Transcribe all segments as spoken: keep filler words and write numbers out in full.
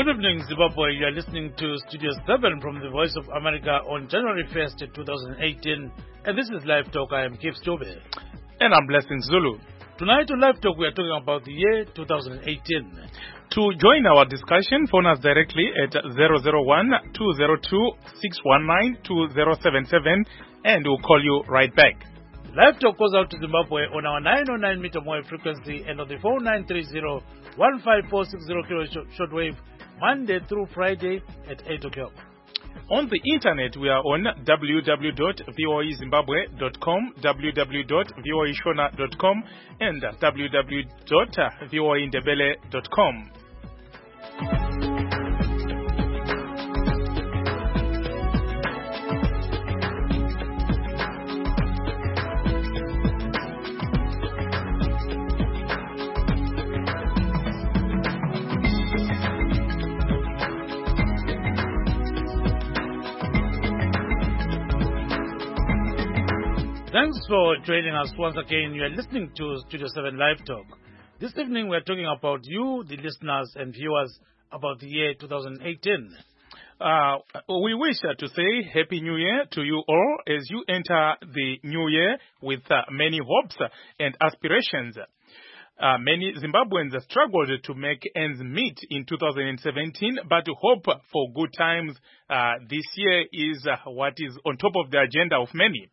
Good evening, Zimbabwe. You are listening to Studio seven from the Voice of America on January first, twenty eighteen. And this is Live Talk. I am Keith Stobe. And I'm Blessing Zulu. Tonight on Live Talk, we are talking about the year two thousand eighteen. To join our discussion, phone us directly at zero zero one, two zero two, six one nine, two zero seven seven and we'll call you right back. Live Talk goes out to Zimbabwe on our nine oh nine meter wave frequency and on the four nine three zero, one five four six zero kilo shortwave, Monday through Friday at eight o'clock. On the internet, we are on w w w dot voa zimbabwe dot com, w w w dot voa shona dot com, and w w w dot voa ndebele dot com. Thanks for joining us once again. You are listening to Studio seven Live Talk. This evening we are talking about you, the listeners and viewers, about the year two thousand eighteen. Uh, we wish uh, to say Happy New Year to you all as you enter the new year with uh, many hopes and aspirations. Uh, many Zimbabweans struggled to make ends meet in two thousand seventeen, but hope for good times uh, this year is uh, what is on top of the agenda of many.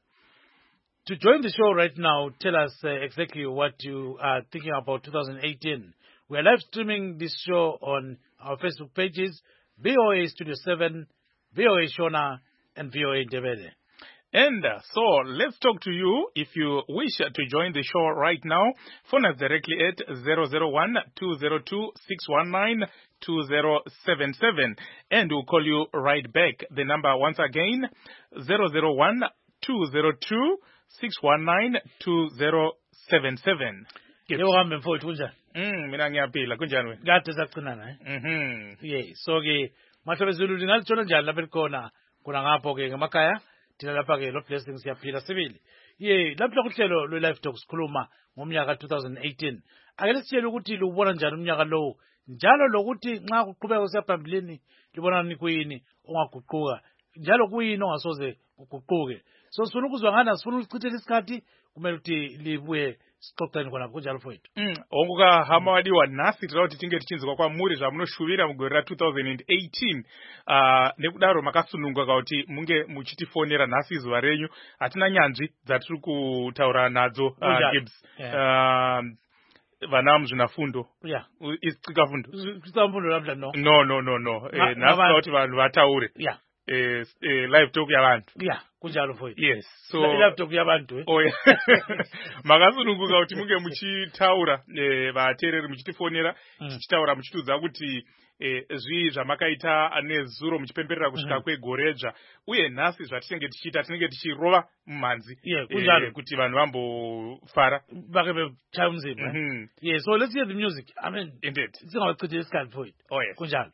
To join the show right now, tell us uh, exactly what you are thinking about two thousand eighteen. We are live streaming this show on our Facebook pages, V O A Studio seven, V O A Shona, and V O A Ndebele. And uh, so, let's talk to you. If you wish to join the show right now, phone us directly at zero zero one, two zero two, six one nine, two zero seven seven and we'll call you right back. The number once again, zero zero one, two zero two, six one nine, two zero seven seven. Yebo hambe mfowethu kunjani? Mm, mina ngiyaphila kunjani wena? Kade sacinana eh? Mhm. Yeah, so ke mahlobo Zulu lingalithola njani lapha likhona kuna ngapho ke ngemakhaya thina lapha ke lo blessing siyaphila sibili. Yeah, lapha kuhlelo lo Live Talk sikhuluma ngomnyaka two thousand eighteen. Ake lesitshela ukuthi lubona njani umnyaka lo njalo lokuthi nxa kuqhubeka usiyaphambili libona ni kuyini ongaguquka njalo kuyini ongasoze uguquke. So sifuna ukuzwa ngana sifuna ukuchithela isikhathi kumele ukuthi libuye sixoxane khona kunjalo mfowethu. Mm, onguka hama wadiwa nasi tikuti tinge tichinzwa kwa muri zvamunoshuvira mugore two thousand eighteen. Uh, nekudaro makasununga kuti munge muchitifonera nhasi zuva renyu hatina nyanzvi dzatiri kutaura nadzo uh, Gibbs. Yeah. Uh, vana muzvinafundo. Yeah. Isitsika fundo. Isitsika fundo labda no. No no no no. Eh, nasi kuti vanhu vataure. Yeah. Eh, eh, live talk yabantu. Yeah, kunjalo mfowethu. Yes. So live talk yabantu eh. Oh yeah. Makasununguka kuti munge muchitaura eh vateereri muchitifonera muchitaura muchitudza kuti eh zvi zvamakaita nezuro muchipemberera kusvika kwegoredzva uye nhasi zvatinenge tichiita tinenge tichirova mumhanzi. Yeah, kunjalo kuti vanhu vambofara bakebe chamzima. Yeah, so let's hear the music. I mean, indeed. Singawachithela isikhathi mfowethu. Oh yes. Kunjalo.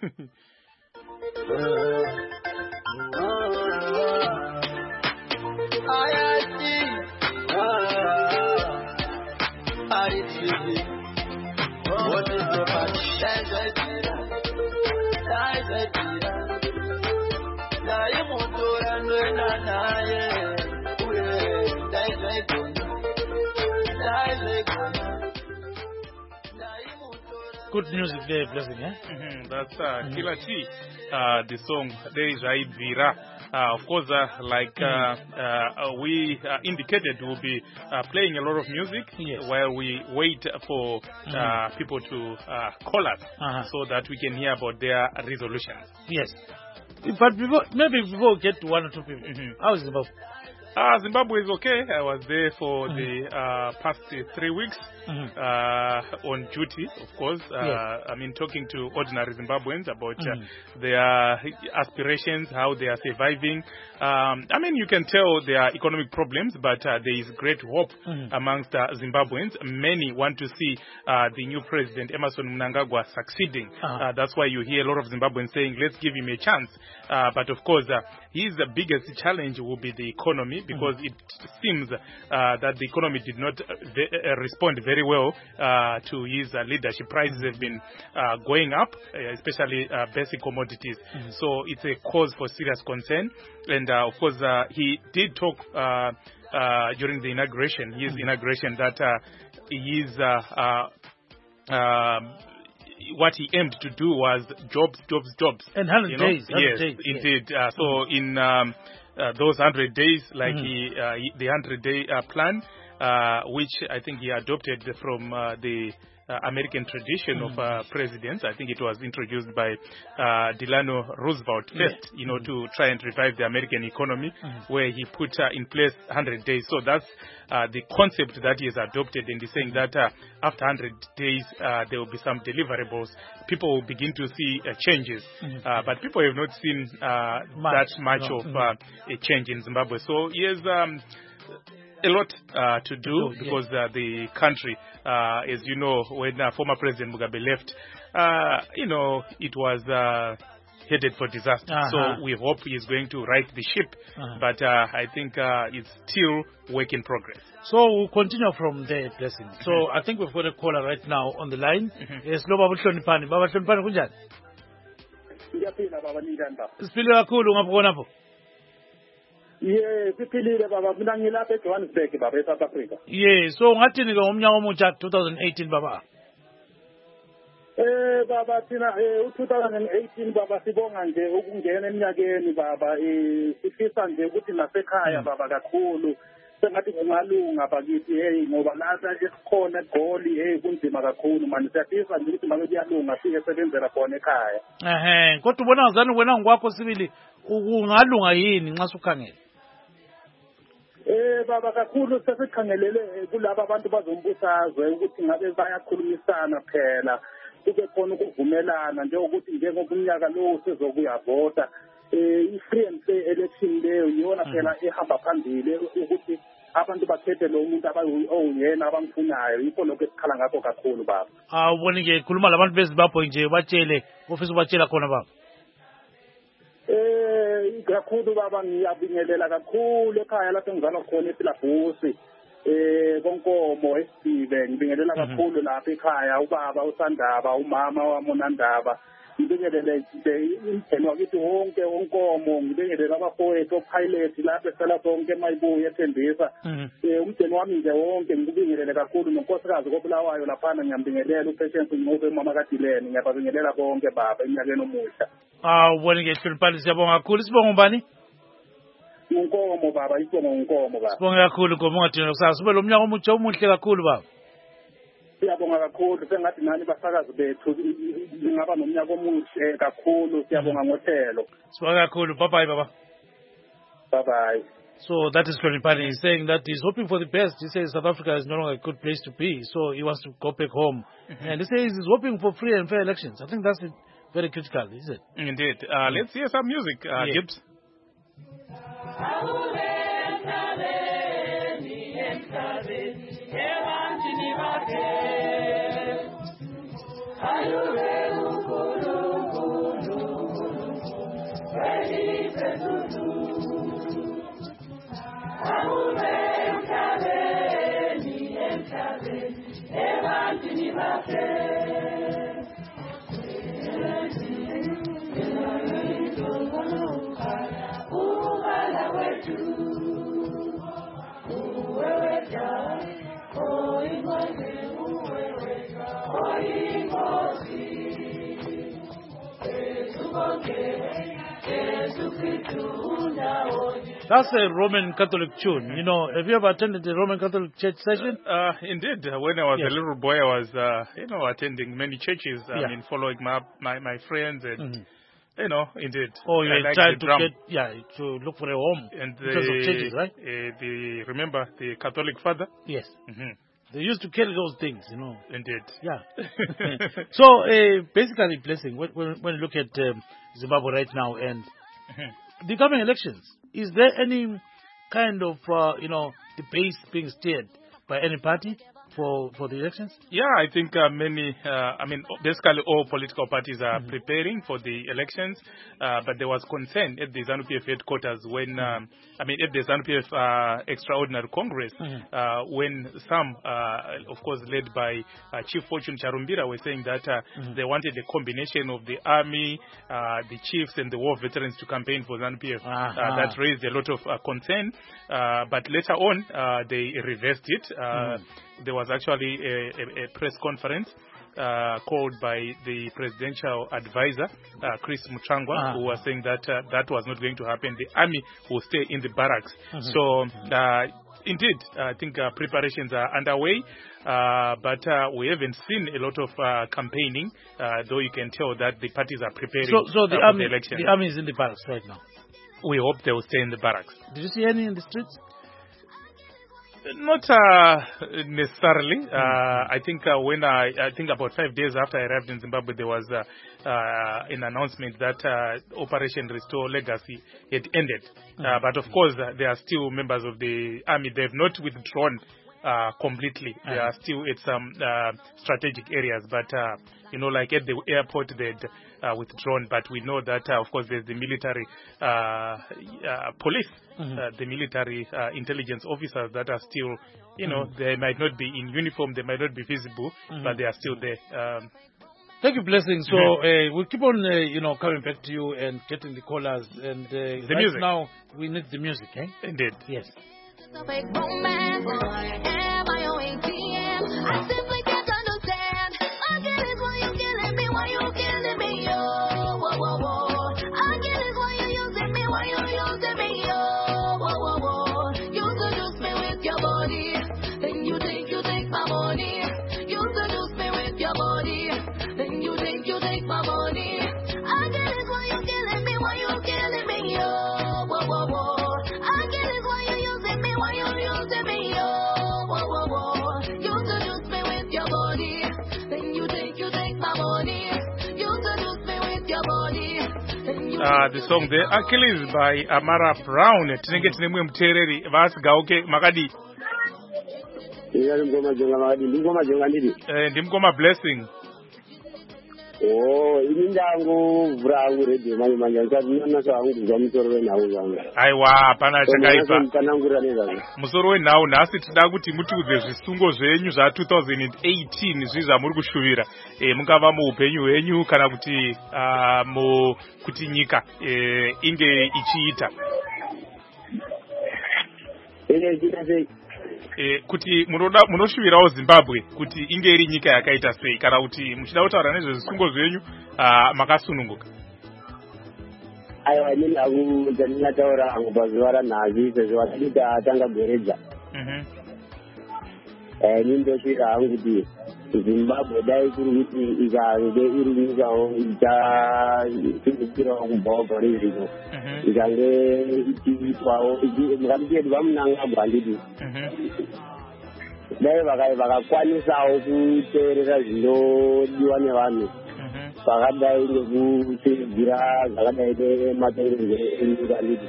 Good music there, Blessing, eh? Mm-hmm. That's uh, mm-hmm. Killer T, uh, the song. There is Raibira. Uh, of course, uh, like uh, uh, we uh, indicated, we'll be uh, playing a lot of music yes. while we wait for uh, mm-hmm. people to uh, call us uh-huh. so that we can hear about their resolutions. Yes. But before, maybe before we get to one or two people, mm-hmm. how is Zimbabwe? Uh, Zimbabwe is okay. I was there for mm-hmm. the uh, past uh, three weeks mm-hmm. uh, on duty, of course. Uh, yes. I mean, talking to ordinary Zimbabweans about mm-hmm. uh, their aspirations, how they are surviving. Um, I mean, you can tell there are economic problems, but uh, there is great hope mm-hmm. amongst uh, Zimbabweans. Many want to see uh, the new president, Emmerson Mnangagwa, succeeding. Uh-huh. Uh, that's why you hear a lot of Zimbabweans saying, let's give him a chance. Uh, but of course, uh, his biggest challenge will be the economy. economy, because mm-hmm. it seems uh, that the economy did not uh, ve- uh, respond very well uh, to his uh, leadership. Prices have been uh, going up, uh, especially uh, basic commodities. Mm-hmm. So it's a cause for serious concern. And uh, of course, uh, he did talk uh, uh, during the inauguration, his mm-hmm. inauguration, that uh, his uh, uh, uh, what he aimed to do was jobs, jobs, jobs. And one hundred you know? days. one hundred yes, days, indeed. Yes. Uh, so mm-hmm. in um, uh, those one hundred days, like mm-hmm. he, uh, he, the one hundred day uh, plan, uh, which I think he adopted from uh, the uh, American tradition mm-hmm. of uh, presidents. I think it was introduced by uh, Delano Roosevelt first, yeah. you know, mm-hmm. to try and revive the American economy, mm-hmm. where he put uh, in place one hundred days. So that's uh, the concept that he has adopted, and he's saying that uh, after one hundred days, uh, there will be some deliverables. People will begin to see uh, changes, mm-hmm. uh, but people have not seen uh, much. that much no. of uh, a change in Zimbabwe. So he has um, a lot uh, to do, because uh, the country, uh, as you know, when uh, former President Mugabe left, uh, you know, it was uh, headed for disaster. Uh-huh. So we hope he is going to right the ship, uh-huh. but uh, I think uh, it's still work in progress. So we'll continue from there, Blessing. Mm-hmm. So I think we've got a caller right now on the line. Yes, lo Baba Hlonipani. Baba Hlonipani kunjani? Ngiyaphila baba Nidanda. Siphile kakhulu ngapho khonapho. Yeah, siphilile baba, mina ngilapha eJohannesburg baba, eSouth Africa. Yeah, so ngathini ke ngomnyaka omutsha twenty eighteen baba? Eh baba thina eh twenty eighteen baba sibonga nje ukungena eminyakeni baba, eh sifisa nje ukuthi nasekhaya baba kakhulu sengathi kungalunga bakithi, hey ngoba lapha esikhona eGoli, hey kunzima kakhulu manje, siyafisa nje ukuthi make kuyalunga sike sebenzela khona ekhaya. Ehe, kodwa ubona ngazani wena ngokwakho sibili kungalunga yini nxa sukhangela? Eh baba kakhulu sesikhangelele kulabo abantu bazombusazwe ukuthi ngabe bayakhulumisana phela, kube khona ukuvumelana nje ukuthi njengoba umnyaka lo sizokuyavota, eh i-free and fair election leyo yona phela ehamba phambili ukuthi abantu bakhethe lo muntu abayena abamfunayo. Yikho lokho esikhala ngakho kakhulu baba. Ah ubone ke khuluma labantu beZimbabwe nje batshele ofisa ubatshela khona baba. Eh kakhulu baba, ngiyabingelela kakhulu ekhaya lapho engizalwa khona eSilabusi, eh konkomo esibe, ngibingelela kakhulu lapha ekhaya ubaba uSandaba, umama wami uNandaba, ngibingelele nje imitheni wakithi wonke onkomo, ngibingelela abafowethu opilot lapha esala sonke emayibuye ethembisa, eh umtheni wami nje wonke ngibingelele kakhulu, nonkosikazi koBulawayo laphana ngiyambingelela uPatience Ncube, umama kaDilene, ngiyabingelela bonke baba eminyakeni omusha. Ah ubone ke Hloniphani, siyabonga kakhulu. Sibonga ubani? Unkomo baba, isibonga unkomo baba. Sibonga kakhulu ngoba ungathini kusasa. Sube lo mnyaka omutsha omuhle kakhulu baba. Siyabonga kakhulu, sengathi nani basakazi bethu ngingaba nomnyaka omuhle kakhulu. Siyabonga ngohlelo. Sibonga kakhulu. Bye bye baba. Bye bye. So that is Hloniphani. He's saying that he's hoping for the best. He says South Africa is no longer a good place to be, so he wants to go back home. Mm-hmm. And he says he's hoping for free and fair elections. I think that's it. Very critical, is it? Indeed. Uh, let's hear some music, uh, yeah. Gibbs. That's a Roman Catholic tune. You know, have you ever attended a Roman Catholic church session? Uh, indeed. When I was yes. a little boy, I was, uh, you know, attending many churches. I yeah. mean, following my my, my friends and, mm-hmm. you know, indeed. Oh, you like tried to drum. get, yeah, to look for a home and the, because of churches, right? Uh, the, remember the Catholic father? Yes. Mm-hmm. They used to carry those things, you know. Indeed. Yeah. So, uh, basically, Blessing, when, when you look at um, Zimbabwe right now and mm-hmm. the coming elections, is there any kind of, uh, you know, debate being steered by any party? for for the elections? Yeah, I think uh, many, uh, I mean, basically all political parties are mm-hmm. preparing for the elections, uh, but there was concern at the ZANU-P F headquarters when, um, I mean, at the ZANU-P F uh, Extraordinary Congress, mm-hmm. uh, when some, uh, of course, led by uh, Chief Fortune Charumbira, were saying that uh, mm-hmm. they wanted a combination of the army, uh, the chiefs, and the war veterans to campaign for ZANU-P F. Uh-huh. Uh, that raised a lot of uh, concern, uh, but later on, uh, they reversed it. Uh, mm-hmm. There was actually a, a, a press conference uh, called by the presidential advisor, uh, Chris Muchangwa, uh-huh. who was saying that uh, that was not going to happen. The army will stay in the barracks. Mm-hmm. So, uh, indeed, I think uh, preparations are underway, uh, but uh, we haven't seen a lot of uh, campaigning, uh, though you can tell that the parties are preparing so, so the uh, army, for the election. The army is in the barracks right now. We hope they will stay in the barracks. Did you see any in the streets? Not uh, necessarily. Uh, I think uh, when I, I think about five days after I arrived in Zimbabwe, there was uh, uh, an announcement that uh, Operation Restore Legacy had ended. Mm-hmm. Uh, but of course, uh, there are still members of the army. They have not withdrawn uh, completely. Mm-hmm. They are still at some uh, strategic areas. But, uh, you know, like at the airport, they'd uh, withdrawn. But we know that, uh, of course, there's the military uh, uh, police. Mm-hmm. Uh, the military uh, intelligence officers that are still, you know, mm-hmm. they might not be in uniform, they might not be visible, mm-hmm. but they are still there. Um, Thank you, Blessing. So mm-hmm. uh, we'll keep on, uh, you know, coming back to you and getting the callers. And uh, the right music. Now we need the music, eh? Indeed. Yes. Uh, the song there, Achilles by Amara Brown. Tinenge tinemwe mutereri vasigauke makadi. Eh, ndimukoma Blessing. Oh, ini ndango vrangu radio manje manje ndanona sangu kuzwa musoro wenhau zangu. Aiwa, pana chakaipa. Kanangura nezangu. Musoro wenhau nhasi tida kuti mutiudze zvisungo zvenyu zva two thousand eighteen zviza muri kushuvira. Eh, mungava muupenyu hwenyu kana kuti uh, mu kuti nyika eh, inge ichiita. Ine chita sei? Eh, kuti munoda munoshuvirawo Zimbabwe kuti inge iri nyika yakaita sei kana kuti muchida kutaura nezvezvisungo zvenyu uh, makasununguka. Aiwa, ini hangu ndinataura hangu pazuva ranhasi sezvo vatadita atanga goredza. Mhm. Eh, ini ndosvika hangu kuti Zimbabwe dai kuri kuti ikange iri nyikawo ichasimbukirawo kubvawo pane zvino. Ikange ichiitwawo ngatichiti vamunangagwa handiti. Dai vakakwanisawo kuteerera zvinodiwa nevanhu vakadai nekutsigira zvakadai nematongerwo enyika handiti.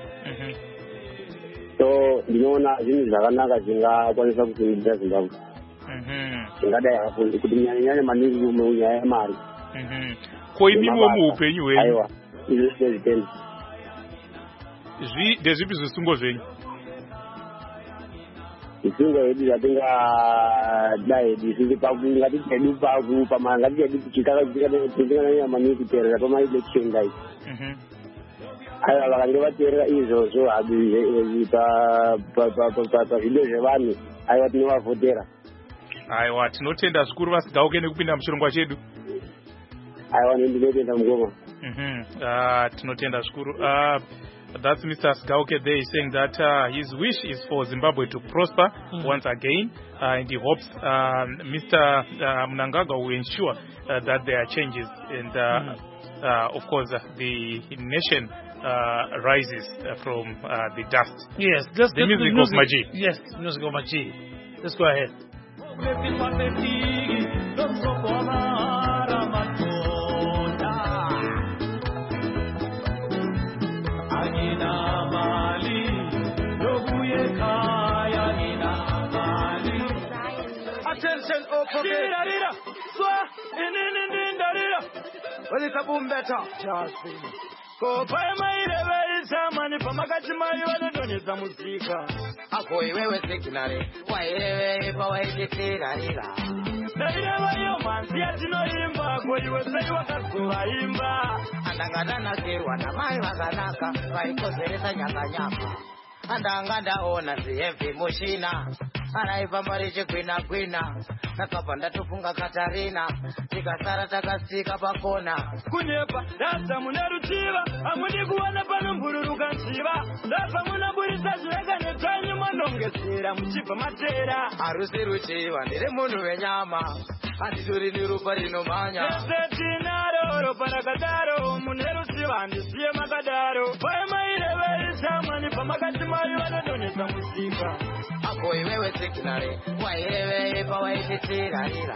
So ndinoona zvinhu zvakanaka zvingakwanisa kusimudzira Zimbabwe. Ngadai kuti nyanya maningi munyaya yemari. Ko imiwo muupenyu hwenyu. Aiwa, izvi ndezvitendo. Zvi ndezvipi zvisungo zvenyu? Zvisungo hedu zvatingadai zviri ngati chedu pakupama ngati chedu kuchitaka maningi kuteerera pamaelection dai. Aiwa, vakange vateerera izvozvo pazvido zvevanhu, aiwa tinovavhotera. Aiwa, tinotenda zvikuru vasigauke nekupinda muchirongwa chedu. Aiwa, ndinotenda mugoma. Mhm. Ah, tinotenda zvikuru. Ah, that's Mister Sigauke there saying that uh, his wish is for Zimbabwe to prosper mm-hmm. once again, uh, and he hopes uh, Mister Uh, Mnangagwa will ensure uh, that there are changes, and uh, mm-hmm. uh, of course uh, the nation uh, rises uh, from uh, the dust. Yes, just the music, the music of Maji. Yes, music of Maji. Let's go ahead. attention, oh, forget. Well, it's a boom better. Ko pai mai rewe zamani pamakati mai wanadonyeza muzika. Ako iwewe signale, wairewe pa waititira rira. Nairewe yo manzi atinoimba, ko iwe sei wakasuwa imba. Andangana kirwa na mai wakanaka, vaikozeresa nyaka nyaka. Andanganda ona zihevi mushina. Araiva mariche kwina kwina. Nakapanda tufunga Katarina. Tikasara takasika pakona. Kunyepa, dasa muneruchiva. Amuni kuwana pano mbururuka nchiva. Dasa munaburisa jireka netanyu manongesira. Mchipa matera. Arusi ruchiva, nire munu wenyama. Andituri nirupa rinomanya. Neseti naro, ropa nakadaro. Muneruchiva, andisiye makadaro. Paima irewe isamani, pamakati mayu anadonyesa musika. Ako iwewe signale, wairewe pa waititira rira.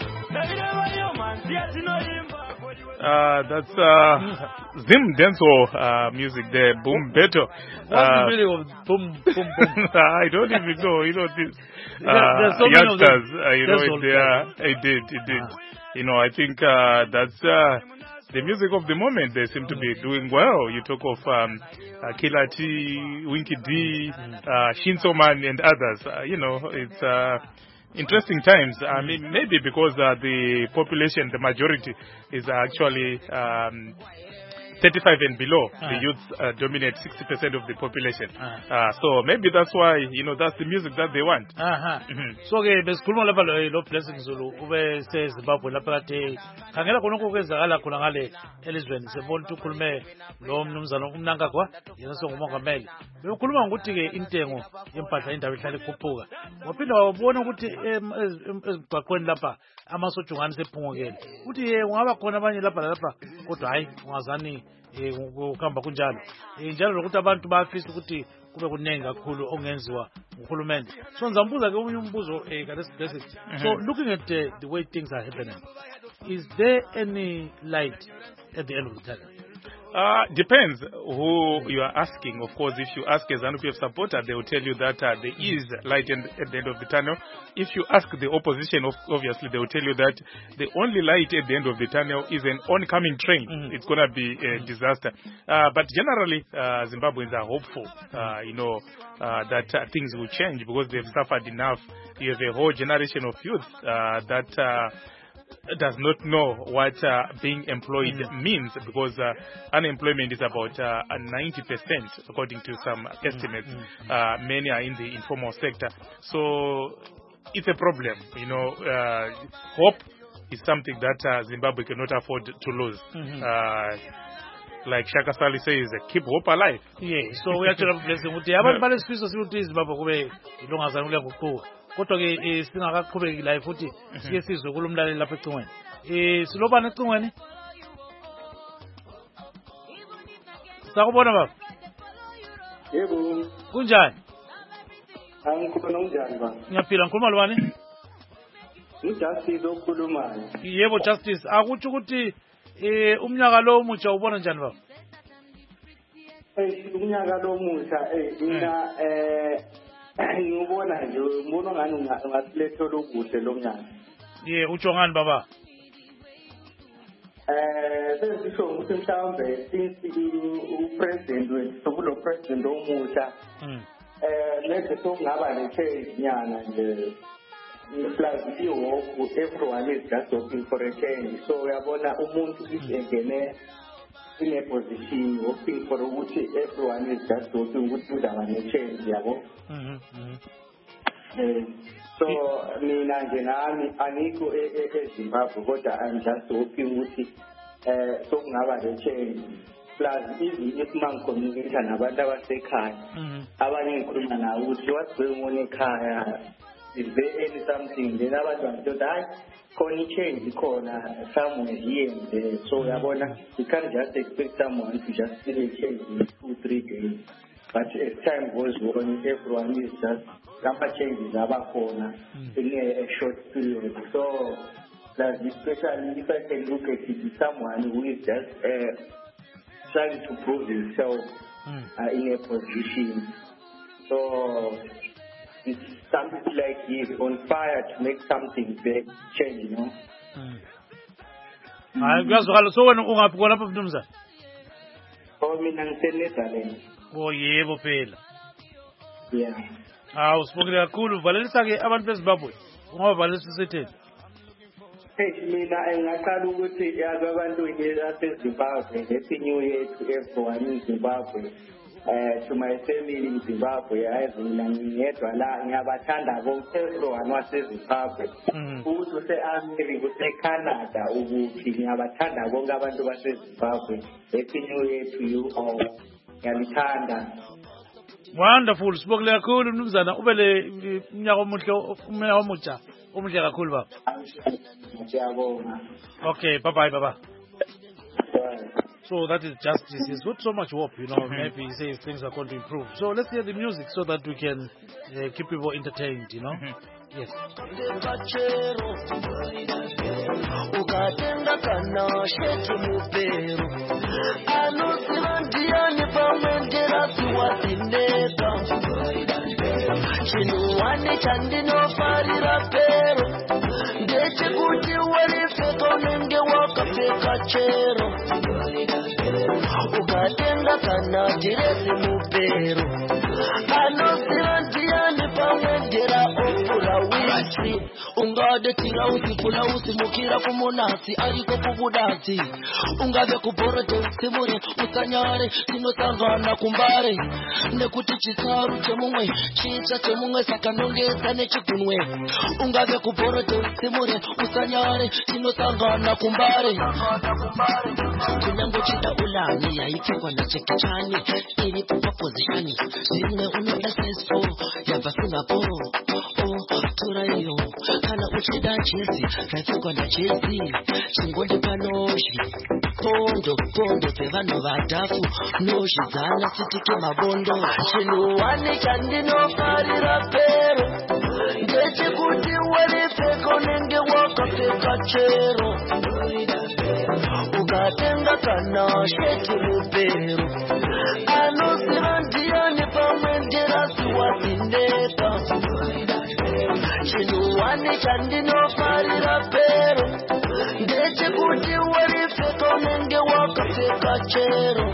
Nairewe yo manzi atinoimba. Uh, that's uh, Zim Denso uh, music there, Boom Beto. What's the meaning of Boom Boom Boom? I don't even know. You know this. Uh, yeah, so youngsters, uh, you know, it, uh, it did, it did. Ah. You know, I think uh, that's uh, the music of the moment. They seem to be doing well. You talk of um, uh, Killer T, Winky D, uh, Shinso Man, and others. Uh, you know, it's. Uh, Interesting times. I mean, maybe because uh, the population, the majority, is actually um, thirty-five and below. Uh-huh. The youth uh, dominate sixty percent of the population. Uh-huh. Uh, so maybe that's why, you know, that's the music that they want. Uh-huh. Mm-hmm. So, okay, besikhuluma lapha lo Blessing Zulu ube seZimbabwe lapha kade khangela konke okwenzakala khona ngale elizweni sebona ukuthi ukhulume lo mnumzana uMnankagwa yena songumongameli. Bekhuluma ngokuthi ke intengo yempahla indawo ihlala ikhuphuka. Waphinda wabona ukuthi ezibhaqweni lapha amasojungani sephungukele. Uthi ye ungaba khona abanye lapha lapha kodwa hayi ungazani ukuhamba kunjalo. Njalo lokuthi abantu bafisa ukuthi kube kunengi kakhulu ongenziwa nguhulumende. So ngizambuza ke umunye umbuzo eh Blessed. So looking at the, the way things are happening, is there any light at the end of the tunnel? Uh, depends who you are asking. Of course, if you ask a ZANU P F supporter, they will tell you that uh, there is light in, at the end of the tunnel. If you ask the opposition, obviously, they will tell you that the only light at the end of the tunnel is an oncoming train. Mm-hmm. It's going to be a disaster. Uh, but generally, uh, Zimbabweans are hopeful, uh, you know, uh, that uh, things will change because they've suffered enough. You have a whole generation of youth uh, that... Uh, does not know what uh, being employed mm. means because uh, unemployment is about uh, ninety percent according to some estimates. Mm. Uh, many are in the informal sector. So it's a problem. You know, uh, hope is something that uh, Zimbabwe cannot afford to lose. Mm-hmm. Uh, like Shaka Sali says, keep hope alive. Yeah, so we are to have blessing with the other species of Zimbabwe. You don't have to kodwa ke singakaqhubeki la futhi sike sizwe kulomlaleli lapha ecingweni eh silobana ecingweni sakubona baba yebo kunjani angikhona unjani baba ngiyaphila ngikhuluma lobani uJustice okhulumayo yebo Justice akuthi ukuthi eh umnyaka lo omutsha ubona njani baba eh umnyaka lo omutsha eh mina eh ngibona nje umuntu ngani ungasiletho lokuhle lomnyaka ye utsho ngani baba eh sesisho ukuthi mhlawumbe since upresident wethu sokulo president omusha eh lethe sokungaba ne-change nyana nje plus ihope everyone is just hoping for a change so uyabona umuntu isengene in a position hoping for ukuthi everyone is just hoping ukuthi kuzaba ne-change yabo mhm mhm so mina nje nami anikho eZimbabwe kodwa I'm just hoping ukuthi eh sokungaba ne-change plus even if man communication nabantu abasekhaya abanye ngikhuluma nawo ukuthi what's going on ekhaya is there any something then abantu bathi hayi khona change khona somewhere here and there so uyabona you can't just expect someone to just see a change in two three days but as time goes on everyone is just some changes abakhona in a short period so that especially if I can look at it someone who is just uh, trying to prove himself mm. uh, in a position so it's something like he's on fire to make something big change, you know. Hayi kuyazwakala so wena ungaphi kona lapha mnumzana? Oh mina ngiseNetherlands. Oh yebo phela. Yeah. Ah usibongile kakhulu valelisa ke abantu beZimbabwe. Ngoba valelisa sitheni? Hey mina engaqala ukuthi yazi abantu baseZimbabwe lesinyo yethu everyone in Zimbabwe. Uh, to my family in Zimbabwe, I ngiyedwa la ngiyabathanda bonke everyone waseZimbabwe. Ukuthi use-America use-Canada ukuthi ngiyabathanda bonke abantu baseZimbabwe. Lesinyo yethu you all ngiyalithanda. Wonderful. Sibongile kakhulu mnumzana ubele umnyaka omuhle umnyaka omutsha omuhle kakhulu baba. Ngiyabonga. Okay, bye bye baba. So that is justice. He's got so much hope, you know. Mm-hmm. Maybe he says things are going to improve. So let's hear the music so that we can uh, keep people entertained, you know. Mm-hmm. Yes. Ukatenga kana diresi mupero anosirandiani pamwendera opura wisi ungade tira usipula usimukira kumonasi ariko kubudati ungave kuborote usimure usanyare tinosangana kumbare nekuti chisaru chemumwe chicha chemumwe sakanongeza nechigunwe ungave kuborote usimure usanyare tinosangana kumbare kunyango chita ulani yaipfekwa nachekichani iri kupa pozishani zvimwe unoda sesfo yabva singapore o tora iyo kana uchida jezi raipfekwa najezi chingonde panozhi pondo pondo dzevanhu vadhafu nozhidzana sitike mabondo chinhu wani chandinofarira pero ndechekuti waripfeka unenge wakapfeka chero ukatenga kana sheti mupero anoziva ndiani pamwenderasi wazindeka chinhu wani chandinofarira pero ndechekuti waripfeka unenge wakapfeka chero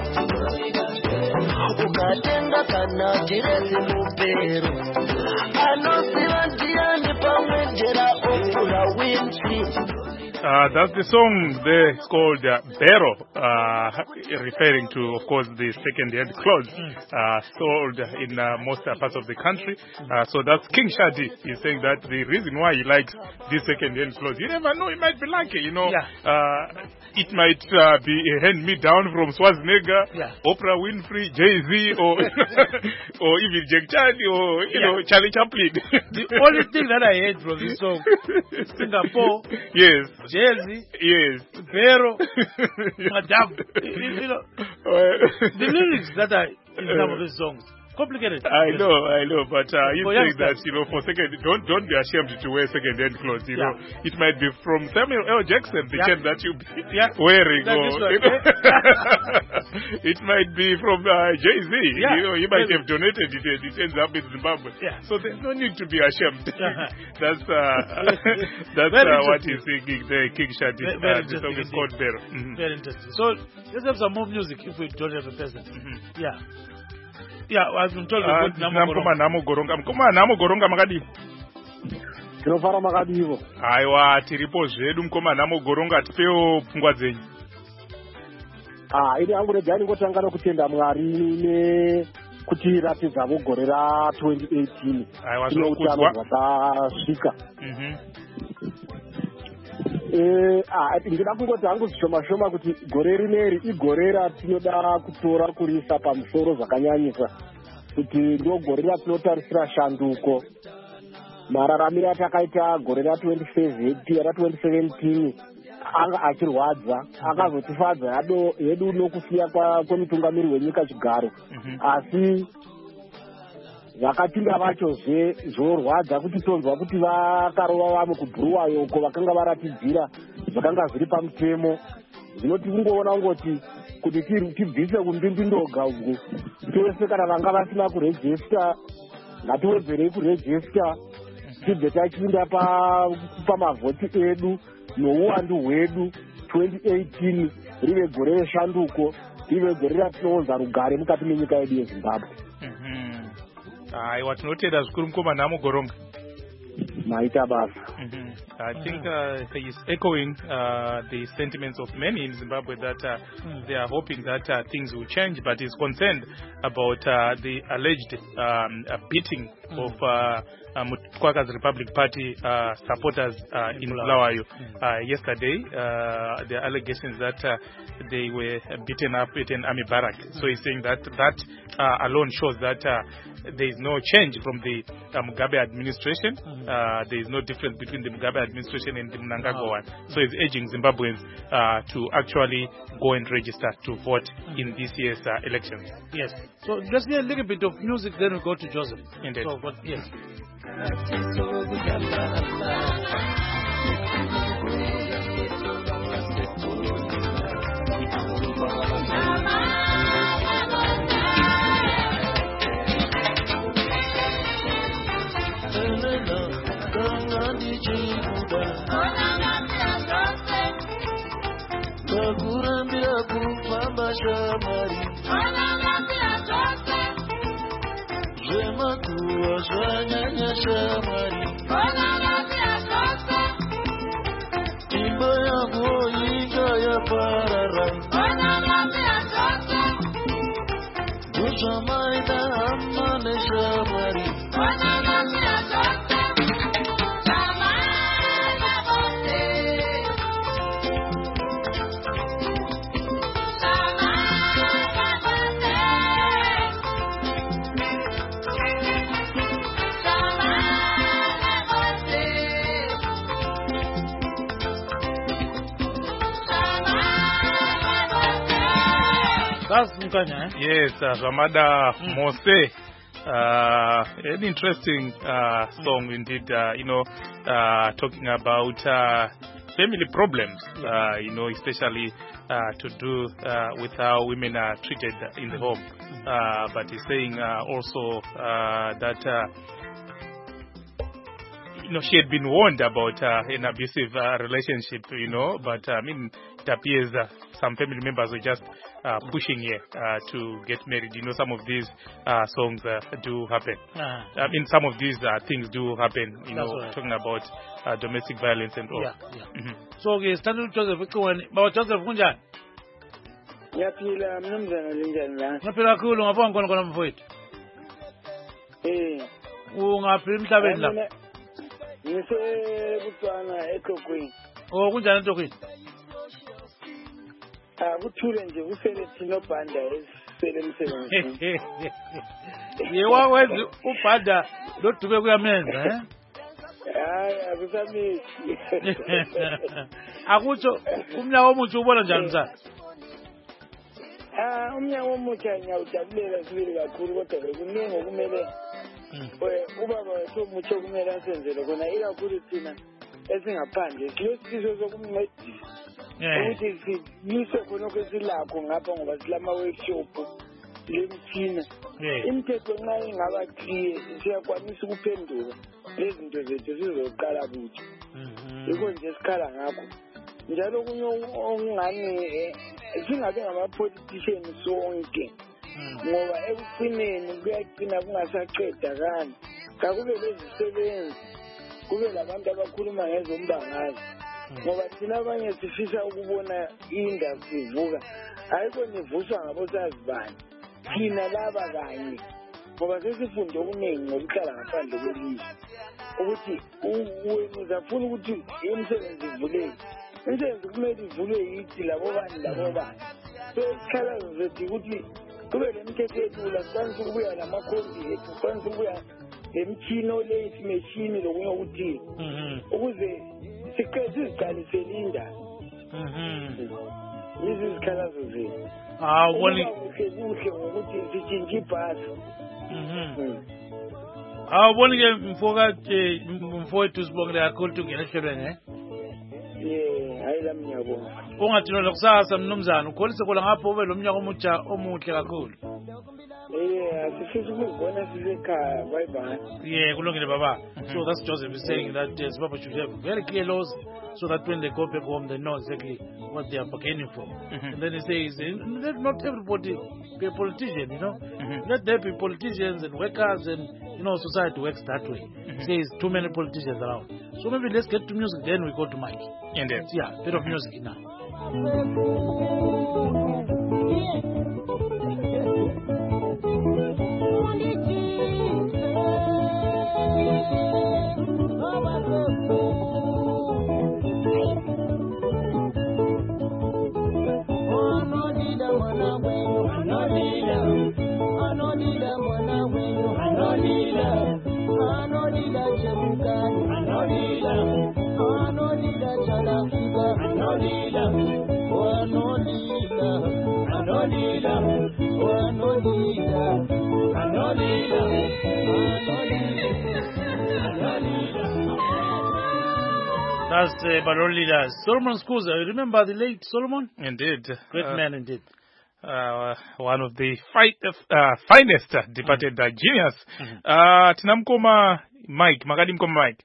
ukatenga kana diresi mupero anoziva ndiani pamwendera opura winsi. Uh, that's the song there. It's called uh, Bero, uh, referring to, of course, the second-hand clothes uh, sold in uh, most uh, parts of the country. Uh, so that's King Shadi. He's saying that the reason why he likes these second-hand clothes, you never know, it might be lucky, you know. Yeah. Uh, it might uh, be a hand-me-down from Schwarzenegger, yeah. Oprah Winfrey, Jay-Z, or or even Jack Chadi, or, you yeah. know, Charlie Chaplin. The only thing that I hate from this song, Singapore. Yes. Jersey, yes, Vero, Madame. You know, the lyrics that are in some of these songs, complicated. I know, I know, but uh, he's for saying that, you know, for second, don't don't be ashamed to wear second-hand clothes. You yeah. know, it might be from Samuel L. Jackson, the yeah. that you be yeah. wearing, that or you know, it might be from uh, Jay-Z. Yeah. You know, he might have donated it and it ends up in Zimbabwe. Yeah. So there's no need to be ashamed. Uh-huh. that's uh, that's uh, what he's singing. The King Shadi. Uh, the song is called Bero. Mm-hmm. Very interesting. So let's have some more music if we don't have a present. Mm-hmm. Yeah. Yeah, I've been told about Namukoma Namu Goronga. Mukoma Namu Goronga Makadi. Tinofara makadivo. Aiwa tiripo zvedu mukoma Namu Goronga tipeo pfungwa dzenyu. Ah, ini angu redzani ngotanga nokutenda Mwari ne kuti ratidza gore ra twenty eighteen. Aiwa zvinokudzwa. Zvakasvika. Mhm. Eh, ah, ndinoda kungoti hangu zvishoma shoma kuti gore rineri igore ratinoda kutora kurisa pamusoro zvakanyanyisa kuti ndo gore ratinotarisira shanduko. Mararamiro atakaita gore ra twenty seventeen anga achirwadza akazotifadza yado yedu nokusiya kwemitungamiri wenyika chigaro asi vakapinda vachozve zvorwadza kuti tonzwa kuti vakarova vamwe kubhuruwa yoko vakanga varatidzira zvakanga zviri pamutemo zvinoti kungoona ngoti kuti tibvise kumbimbi ndoga ugu tose kana vanga vasina kurejista ngatiwedzerei kurejista tibve tachipinda pamavhoti edu nouwandu hwedu twenty eighteen rive gore reshanduko, rive gore ratinoonza rugare mukati menyika yedu yeZimbabwe. Aiwa, tinotenda zvikuru mukomana Mugoronga. Maita basa. I think uh, he is echoing uh, the sentiments of many in Zimbabwe that uh, mm. they are hoping that uh, things will change, but is concerned about uh, the alleged um, uh, beating mm. of uh, uh, Mutkwaka's Republic Party uh, supporters uh, in Bulawayo. Mm. Uh, yesterday, uh, the allegations that uh, they were beaten up at an army barrack. Mm. So he's saying that that uh, alone shows that uh, there is no change from the uh, Mugabe administration. Mm. Uh, there is no difference between the Mugabe administration and the Mnangagwa one. So he's urging Zimbabweans uh, to actually go and register to vote mm. in this year's uh, elections. Yes. So let's hear a little bit of music, then we go to Joseph. Indeed. So, but, yes. That's Mkanya, eh? Yes, uh, Ramada mm. Mose. Uh, an interesting uh, song indeed, uh, you know, uh, talking about uh, family problems, uh, you know, especially uh, to do uh, with how women are treated in the home. Uh, but he's saying uh, also uh, that, uh, you know, she had been warned about uh, an abusive uh, relationship, you know, but uh, I mean, it appears uh, some family members were just uh, pushing her uh, to get married. You know, some of these uh, songs uh, do happen. Uh-huh. I mean, some of these uh, things do happen, you That's know, right. talking about uh, domestic violence and all. Yeah, yeah. Mm-hmm. So, okay, starting with Joseph, Baba Joseph, kunjani? Yaphila mnumzana linjani la? Ngaphila kakhulu ngapha ngikona khona mfowethu. Eh. Ungaphi emhlabeni la? Ngise Botswana eTokwini. Oh, kunjani eTokwini? Ah, kuthule nje kusele thina obhanda esele emsebenzini. Yewa wenzi ubhanda lodube kuyamenza, eh? Hayi, akusamisi. Akutsho umnyaka omutsha ubona njani mzala? Ah, umnyaka omutsha ngiyawujabulela sibili kakhulu kodwa kuningi okumele ubaba wethu omutsha okumele asenzele khona ikakhulu thina esingaphandle silesifiso sokumncedisa ukuthi siyise khonokho esilakho ngapha ngoba silama-workshop lemthina imithetho nxa ingaba clear siyakwanisa ukuphenduka lezinto zethu sizoqala kutsha yikho nje sikhala ngakho njalo kunye okungani singabe ngama-politician sonke ngoba ekucineni kuyagcina kungasaqedakani kakube lezisebenzi kube labantu abakhuluma ngezombangazwe ngoba thina abanye sifisa ukubona industry ivuka ayikho nivuswa ngabosazibani thina laba kanye ngoba sesifunde okuningi ngokuhlala ngaphandle kwelizwe ukuthi wena uzafuna ukuthi imisebenzi ivuleke imisebenzi kumele ivulwe yithi labo bani labo bani so isikhalazo zethu ukuthi kube lemithetho elula sikwanisa ukubuya namakhombi ethu sikwanisa ukubuya lemtshini oleyithi meshini lokunye okuthile ukuze siqede siziqalisele indaba yizo izikhalazo zethu awuboni kuhle kuhle ngokuthi sitshintshe ibhasi awuboni ke mfowethu mfowethu sibongile kakhulu tungena ehlelweni, eh? Yeah, hayi lami ngiyabonga. Ungathina lokusasa mnumzana ukholise kola ngapho ube lo mnyaka omutsha omuhle kakhulu. Eh, sifisa ukubona sisekhaya. Bye bye. Yeah, kulungile baba. So that's Joseph is saying that uh, Zimbabwe should have very clear laws so that when they go back home they know exactly what they are bargaining for. Mm-hmm. And then he says, let not everybody be a politician, you know. Mm-hmm. Let there be politicians and workers and, you know, society works that way. Mm-hmm. He says too many politicians around. So maybe let's get to music, then we go to Mike. Indeed. Yeah, a bit of music now. That's uh, Barol leaders. Solomon Skuza, you remember the late Solomon? Indeed. Great uh, man indeed. Uh, one of the fi uh, finest uh, departed mm-hmm. uh, genius. Mm-hmm. Uh, tinamkoma Mike, makadi mkoma Mike.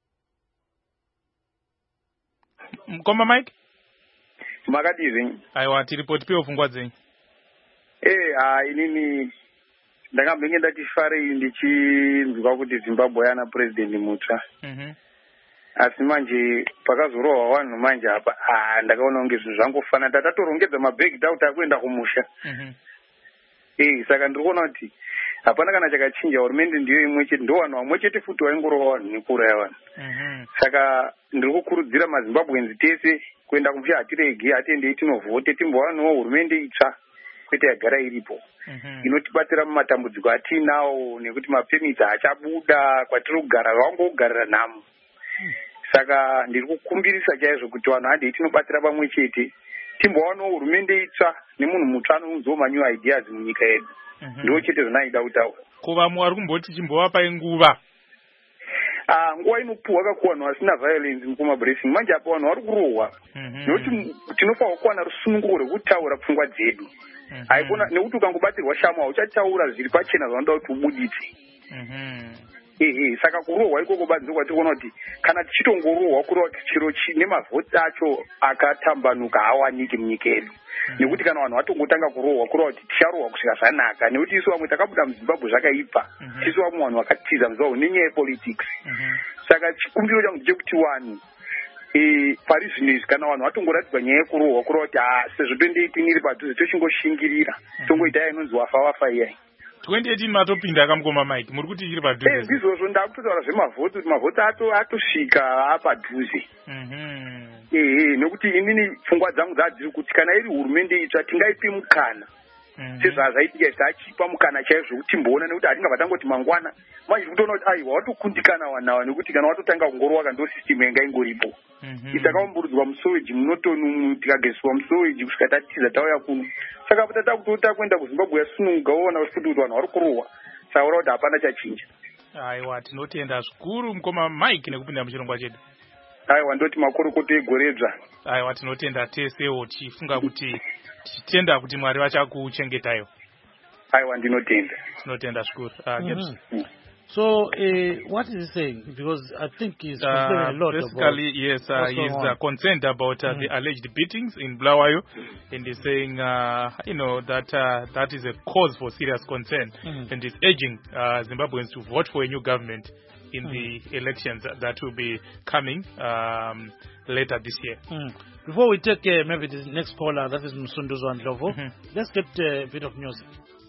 Mkoma Mike? Makadi zingi. Aiwa, tiripoti pia ufungwa zingi. Eh, ah, inini ndakambenge ndatifare ndichi nzwa kuti Zimbabwe yana president mutsva. Mhm. Asi manje pakazorowa vanhu manje apa ah ndakaona unge zvinhu zvangofana tatatorongedza mabag out akuenda kumusha. Mhm. Eh saka ndikuona kuti hapana kana chakachinja hurumende ndiyo imwe chete ndo vanhu vamwe chete futi vaingorowa vanhu nekura yavanhu. Mhm. Saka ndiri kukurudzira maZimbabwenzi tese kuenda kumusha hatirege hatiendei tinovhote timbovanawo hurumende itsva kwete yagara iripo. Mm-hmm. Inotibatsira mumatambudziko atinawo nekuti mapemiti achabuda kwatiri kugara vangogarira nhamo. Mm. Saka ndiri kukumbirisa chaizvo kuti vanhu handei tinobatsira pamwe chete timbowanawo hurumende itsva nemunhu mutsva anozowa new ideas munyika yedu. Mm-hmm. Ndo chete zvinaida kutaura. Ko vamwe vari kumboti chimbovapa nguva. Ah, nguva inopuhwa kakuwanhu vasina violence mukumablessing manje apa vanhu vari kurohwa. Nokuti tinofanira kuwana rusununguko rwekutaura pfungwa dzedu. Haikona nekuti ukangobatirwa shama uchataura zviri pachena zvanoda kuti ubuditse. Ehe, saka kurohwa ikoko badzi kwatiri kuona kuti kana tichitongorohwa kurova kuti chiro nemavhoti acho akatambanuka hawaniki munyika yedu. Nekuti kana vanhu vatongotanga kurohwa kurova kuti ticharohwa kusvika zvanaka nekuti isu vamwe takabuda muZimbabwe zvakaipa. Tisu vamwe vanhu vakatiza muZimbabwe nenyaya yepolitics. Saka chikumbiro changu ndechekuti vanhu eh pari zvino izvi kana vanhu vatongoradzwa nyaya yekurohwa kurova kuti ah sezvo twenty eighteen iri padhuze tochingoshingira tongoita inonzi wafa wafa iyai. twenty eighteen matopinda akamukoma Mike muri kuti chiri padhuze. Eh ndizvozvo ndakutotaura zvemavhoti kuti mavhoti ato atosvika apadhuze. Mhm. Eh nekuti inini pfungwa dzangu dzadziri kuti kana iri hurumende itsva tingaipi mukana. Sezvazvaitika tachipa mukana chaizvo kuti mboona nekuti hatingabva tangoti mangwana manje kutoona kuti aiwa watokundikana wanawa nekuti kana watotanga kungorowa ndo system yenga ingoripo. Isakaumburudzwa musoweji munotonu tikageswa musoweji kusvika tatiza tauya kuno. Saka patata kutota kuenda kuZimbabwe yasununga ona kuti vanhu vari kurohwa. Saka ura kuti hapana chachinja. Aiwa tinotenda zvikuru mukoma Mike nekupinda muchirongwa chedu. Aiwa ndoti makorokota egoredzva. Aiwa tinotenda tesewo tichifunga kuti tichitenda kuti Mwari vachakuchengetayo. Aiwa ndinotenda. Tinotenda zvikuru. Ah mm-hmm. So, uh, what is he saying? Because I think he's uh, a lot basically, about yes, uh, he's uh, concerned about uh, mm-hmm. the alleged beatings in Bulawayo, and he's saying, uh, you know, that uh, that is a cause for serious concern, mm-hmm. and he's urging uh, Zimbabweans to vote for a new government in mm-hmm. the elections that will be coming um, later this year. Mm. Before we take uh, maybe the next caller, that is Msunduzo and Lovo, mm-hmm. let's get uh, a bit of music.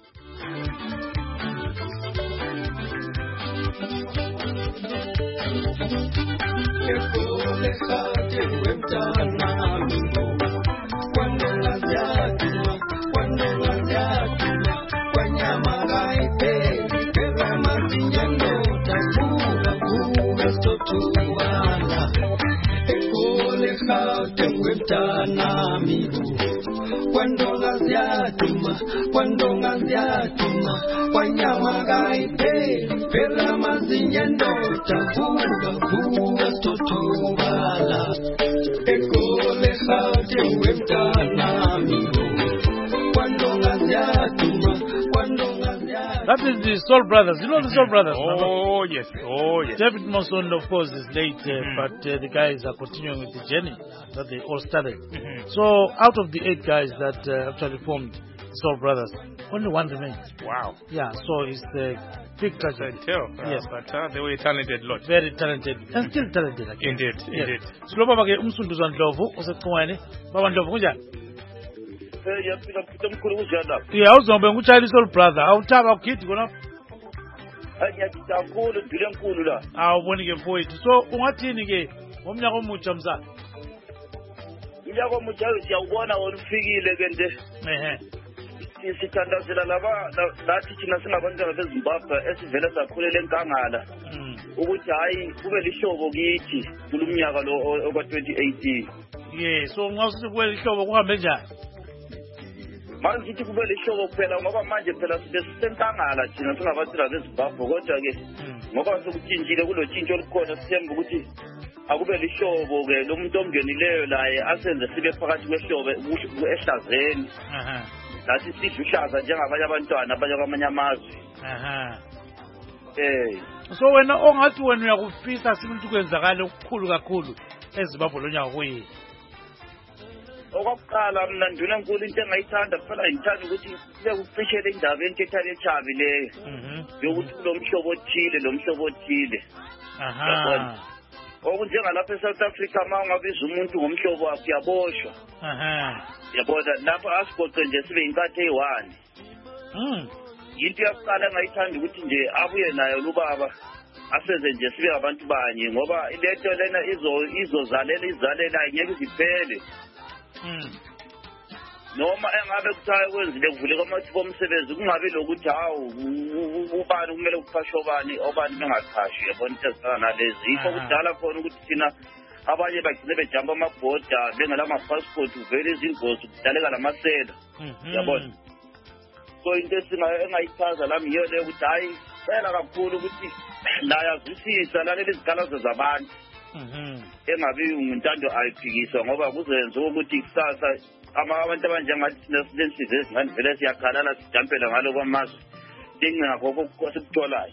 Cuando ngaziatuma, cuando ngaziatuma, wanyama gaite, pela mazinyendo, tavuga vuga totubala. Ekole saute wemtana amigo. Cuando ngaziatuma, cuando ngaziatuma. That is the Soul Brothers. You know the Soul Brothers? Oh, yes. Oh, yes. David Monson, of course, is late, uh, Mm-hmm. but uh, the guys are continuing with the journey that they all started. Mm-hmm. So, out of the eight guys that uh, actually formed the Soul Brothers, only one remains. Wow. Yeah, so it's the big tragedy. I tell. Uh, Yes. But uh, they were a talented lot. Very talented. And still talented. Again. Indeed, indeed. Siloba bake umsunduzwa Ndlovu osecingweni. Baba Ndlovu kunjani? Eh yaphila phita mkhulu kunjani lapha? Yeah, awuzombe nguCharlie Soul Brother. Awuthaba ukhidi khona. Angiyathita kakhulu ndile nkulu la. Awuboni ke mfowethu. So ungathini ke ngomnyaka omutsha mzala? Unyaka omutsha siyawubona wona ufikile ke nje. Ehe. Sithandazela laba lathi thina singabantwana beZimbabwe esivele sakhulela enkangala. Ukuthi hayi kube lihlobo kithi kulumnyaka lo okwa twenty eighteen. Yeah, so nxa usithi kuwe lihlobo kuhambe njani? Manje sithi kube lihlobo kuphela ngoba manje phela sibe sisenkangala thina singabantwana beZimbabwe kodwa ke ngoba sokutshintshile kulotshintsho olukhona sithemba ukuthi akube lihlobo ke lo muntu omngenileyo laye asenze sibe phakathi kwehlobo ehlazeni. Aha. Lathi sidluhlaza njengabanye abantwana abanye kwamanye amazwe. Aha. Eh. So wena ongathi wena uyakufisa simuntu kwenzakala okukhulu kakhulu eZimbabwe lonyaka kuyi. Okokuqala mina nduna enkulu into engayithanda phela ngithanda ukuthi kube kucishele indaba entethane echabi leyo. Mhm. Yokuthi lo mhlobo othile lo mhlobo othile. Aha. Okunjengalapha eSouth Africa mawungabiza umuntu ngomhlobo wakhe uyaboshwa. Aha. Yabona lapha asigoqe nje sibe inkathe eyi-one. Mm. Into yokuqala engayithanda ukuthi nje abuye nayo lubaba asenze nje sibe abantu banye ngoba iletho lena izo izozalela izalela ngeke iziphele. Mm. Noma engabe kuthaye kwenzile kuvule kwamathuba omsebenzi kungabi lokuthi hawu ubani kumele kuqashwe obani obani bengaqashwi yabona into ezifana nalezi yikho kudala khona ukuthi thina abanye bagcine bejamba amabhoda bengela ama-passport uvele izingozi kudaleka lamasela yabona. So into engayichaza lami yiyo leyo ukuthi hayi cela kakhulu ukuthi layazwisisa lalela izikhalazo zabantu engabi untando ayiphikiswa ngoba kuzenza ukuthi kusasa abantu abanjengathi thina silenhliziyo ezingane vele siyakhalala sijampela ngalo kwamazwe ngakho sikutholayo.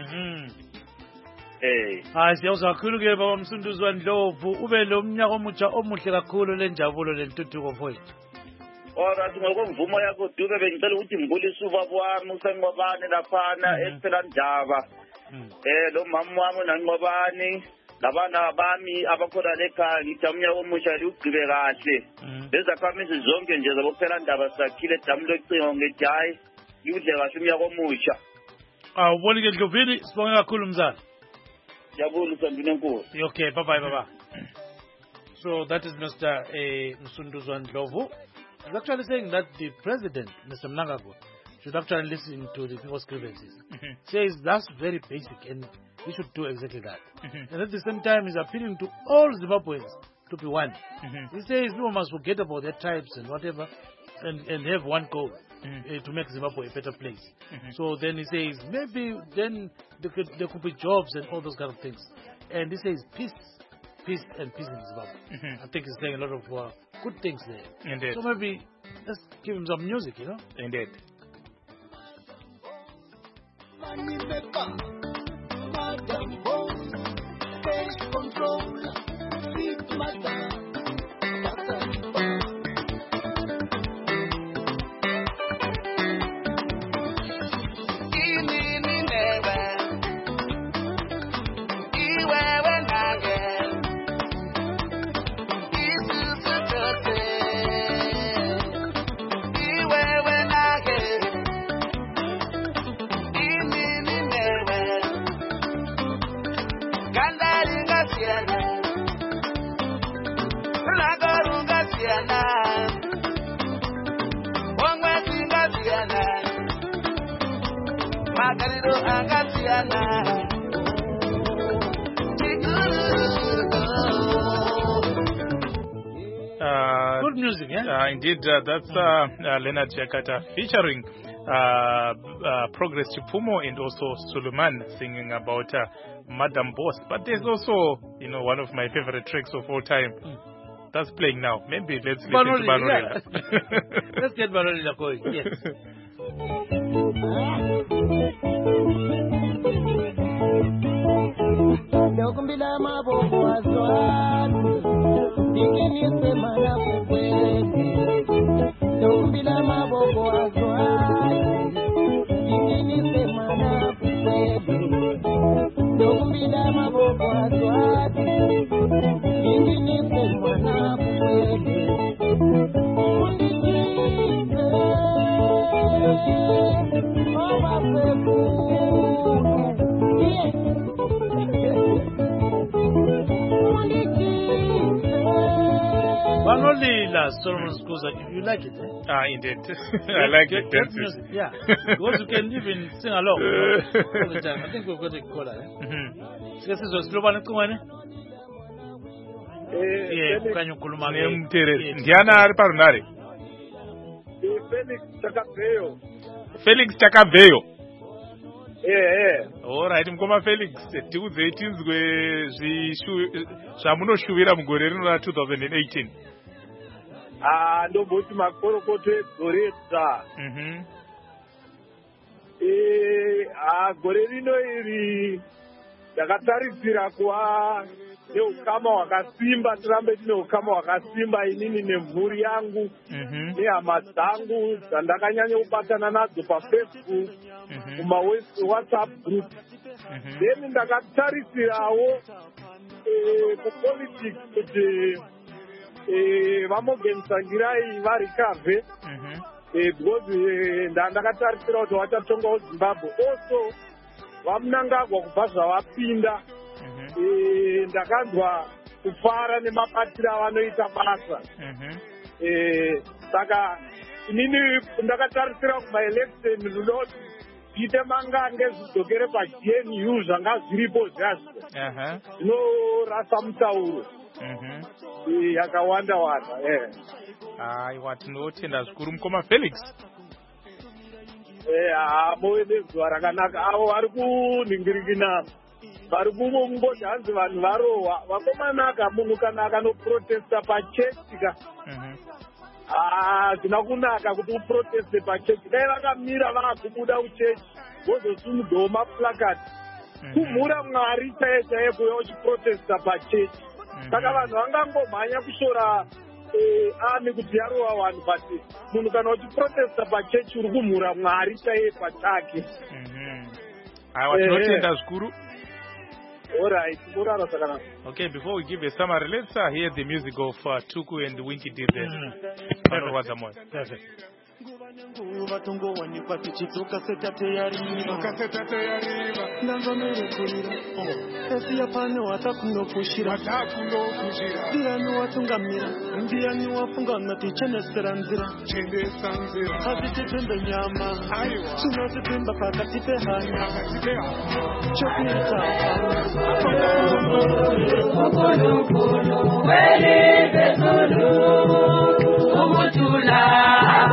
Eh. Hayi siyawuzwa kakhulu ke baba Msunduzwa Ndlovu ube lo mnyaka omutsha omuhle kakhulu lenjabulo lentuthuko mfowethu. Ora ngokomvumo yakho Dube bengicela ukuthi ngibulise ubaba wami uSenqobane laphana ephela Ndaba. Eh lo mama wami uNanqobane labana bami abakhona lekhaya ngithi umnyaka omusha ugqibe kahle. Lezakhamizi zonke nje zabophela Ndaba sakhile damu locingo ngithi hayi yudle kahle umnyaka omusha. Awuboni ke Dlovini sibonge kakhulu mzala. Yabulu sandine nkulu. Okay, bye bye bye. So that is Mister Uh, Msunduzwa Ndlovu. He's actually saying that the president, Mister Mnangagwa, should actually listen to the people's grievances. Mm-hmm. Says that's very basic and he should do exactly that. Mm-hmm. And at the same time, he's appealing to all Zimbabweans to be one. Mm-hmm. He says people must forget about their tribes and whatever and, and have one goal. Mm-hmm. uh, to make Zimbabwe a better place. Mm-hmm. So then he says maybe then there could, there could be jobs and all those kind of things. And he says peace, peace and peace in Zimbabwe. Mm-hmm. I think he's saying a lot of uh, good things there. Indeed. So maybe let's give him some music, you know? Indeed. Uh, Good music, yeah? Uh, indeed, uh, that's uh, uh, Leonard Jakata featuring uh, uh, Progress Chipumo and also Suleiman singing about uh, Madam Boss. But there's also, you know, one of my favorite tracks of all time. Mm. That's playing now. Maybe let's listen Baroli, to Baroli. yeah. Let's get Baroli going, yes. Dokumbila mabobo azwani Dikini semana kukwezi Dokumbila mabobo azwani Dikini semana kukwezi Dokumbila mabobo azwani Dikini semana kukwezi Undikise Oba pepu Vanolila, Solomon Skuza, you like it, eh? Ah, indeed. I like get, it. get music, yeah. Because you can even sing along all the time. I think we've got a caller, eh? Mm-hmm. This is a Slovan Kumane. Yeah, can you Kulumane? Diana Parnari. Felix Chakaveo. Felix Chakaveo. Yeah, yeah. All right, Mkoma Felix. Tuesday, Tuesday, Shamuno Shuvira Mugorino twenty eighteen. Ah, ndo boti makoro kote goreta. Mhm. Eh, ah gorerino iri yakatarisira kwa neukama wakasimba tirambe tine ukama wakasimba inini nemhuri yangu nehama dzangu dzandakanyanya kubatana nadzo pafacebook kumawhatsapp group then ndakatarisirawo kupolitics kuti vamoganisangirai varikavhe because ndandakatarisira kuti vachatongawo zimbabwe also vamunangagwa kubva zvavapinda ndakanzwa kufara nemabatiro avanoita basa saka inini ndakatarisira kumaelection runoti zviite mangange zvidzokere paG N U zvanga zviripo zvazvo zvinorasa mutauro yakawanda wanda. Aiwa, tinotenda zvikuru Mukoma Felix. Move nezuva rakanaka. Avo vari kuningirikina vari kungoti hanzi vanhu varohwa. Vakomanaka munhu kana akanoprotesta pachechi ka hazvina kunaka kuti uproteste pachechi. Dai vakamira vaakubuda kuchechi vozosumudzawo mapulakati kumhura Mwari chaiye chaiye kuuya uchiprotesta pachechi. Saka vanhu vangangomhanya kushora ami kuti yarohwa vanhu but munhu kana uchiprotesta pachechi uri kumhura Mwari chaiye pachake. Aiwa, tinotenda zvikuru. Alright, murara sakana. Okay, before we give a summary, let's uh, hear the music of uh, Tuku and Winky D there. Perfect. Vatongo wanikwa tichitoka setate yariva kasetate yariva ndangomerekurira esi yapano watakunofushira watakunofushira ndiani watungamira ndiani wafunga natichenesera nzira chendesa nzira hazitipembe nyama chinotipemba pakati pehanya chokuita kokonokono welibezulu umutula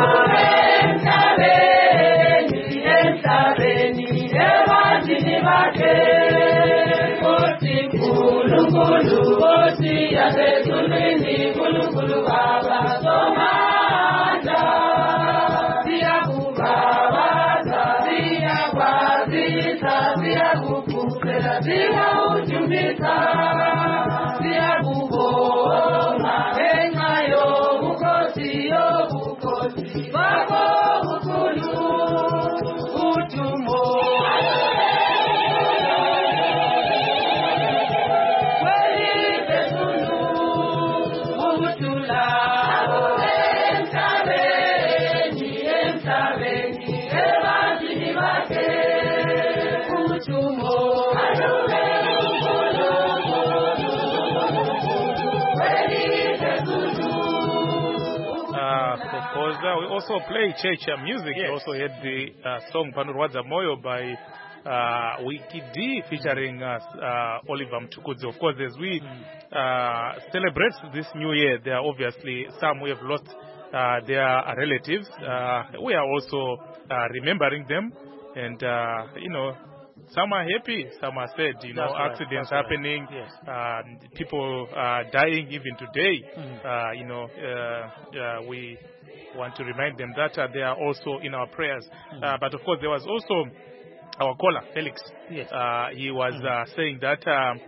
We also play church uh, music. Yes. We also had the uh, song Panurwadza Moyo by uh, Winky D featuring uh, uh, Oliver Mtukudzi. Of course, as we uh, celebrate this new year, there are obviously some we have lost uh, their relatives. Uh, we are also uh, remembering them, and uh, you know, some are happy, some are sad. You know, That's accidents right. happening, right. yes. uh, people uh, dying even today. Mm. Uh, you know, uh, uh, we want to remind them that uh, they are also in our prayers. Mm. Uh, but of course, there was also our caller, Felix. Yes. Uh, he was mm. uh, saying that uh,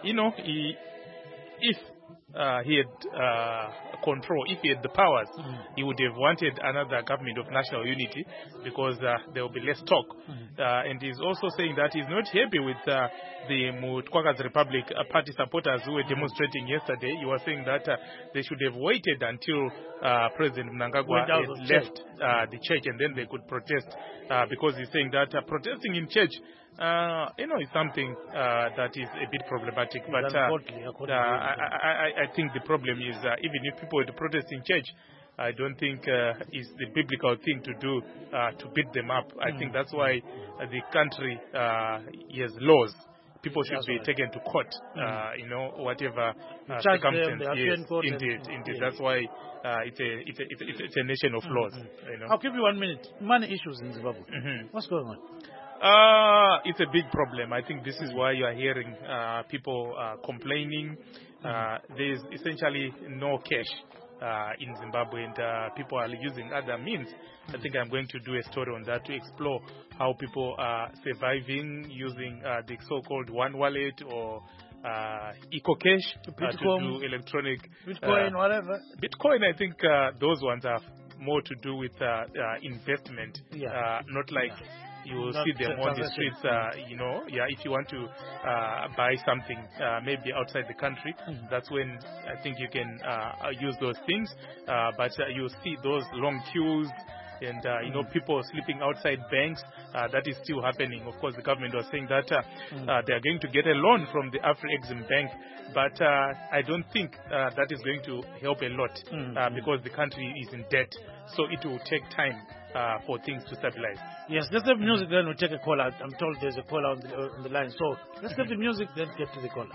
you know, he, if uh, he had uh, control, if he had the powers, mm. he would have wanted another government of national unity because uh, there will be less talk. Mm. Uh, and he's also saying that he's not happy with uh, the Mutkwakazi Republic uh, party supporters who were demonstrating yesterday. He was saying that uh, they should have waited until uh, President Mnangagwa had left uh, the church and then they could protest uh, because he's saying that uh, protesting in church Uh, you know, it's something uh, that is a bit problematic. But uh, uh, I, I, I think the problem is uh, even if people were to protest in church, I don't think uh, is the biblical thing to do uh, to beat them up. I mm. think that's why uh, the country uh, has laws. People should that's be right. taken to court. Mm. Uh, you know, whatever uh, circumstance. Yes, indeed, indeed. Yeah. That's why uh, it's a it's a it's a, it's a nation of mm. laws. Mm. You know? I'll give you one minute. Money issues in Zimbabwe. Mm-hmm. What's going on? Uh, it's a big problem. I think this is why you are hearing uh, people uh, complaining. Uh, there's essentially no cash uh, in Zimbabwe, and uh, people are using other means. I think I'm going to do a story on that to explore how people are surviving using uh, the so-called one wallet or uh, EcoCash uh, to do electronic Bitcoin, uh, whatever. Bitcoin, I think uh, those ones have more to do with uh, uh, investment, yeah. uh, not like. Yeah. You will Not see them on the streets, uh, you know, yeah, if you want to uh, buy something uh, maybe outside the country, mm-hmm. that's when I think you can uh, use those things. Uh, but uh, you see those long queues and, uh, you mm-hmm. know, people sleeping outside banks. Uh, that is still happening. Of course, the government was saying that uh, mm-hmm. uh, they are going to get a loan from the Afri-Exim Bank. But uh, I don't think uh, that is going to help a lot mm-hmm. uh, because the country is in debt. So it will take time uh, for things to stabilize. Yes, let's have music, then we'll take a call out. I'm told there's a call on the, uh, on the line. So let's have the music, then get to the caller.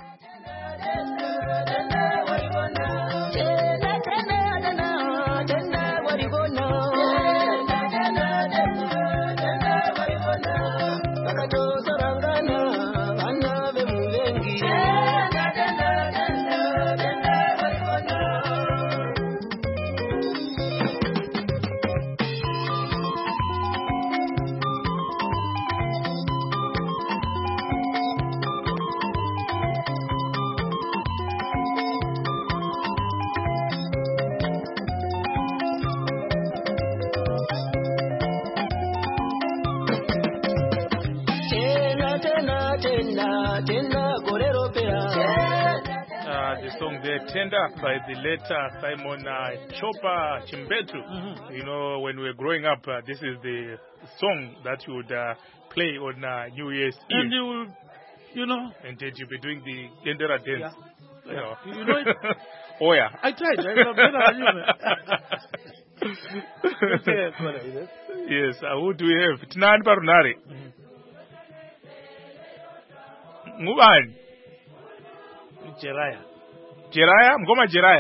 Song there, Tender, by the late uh, Simon uh, Chopper Chimbetu. Mm-hmm. You know, when we were growing up, uh, this is the song that you would uh, play on uh, New Year's Eve. And you will, you know. And then you'll be doing the Gendera dance. Yeah. You know, you know it? Oh, yeah. I tried. I know better than you, man. Yes, uh, who do we have? Tinan Barunari. Mubani. Jeraya. Jeraya, mgoma Jeraya.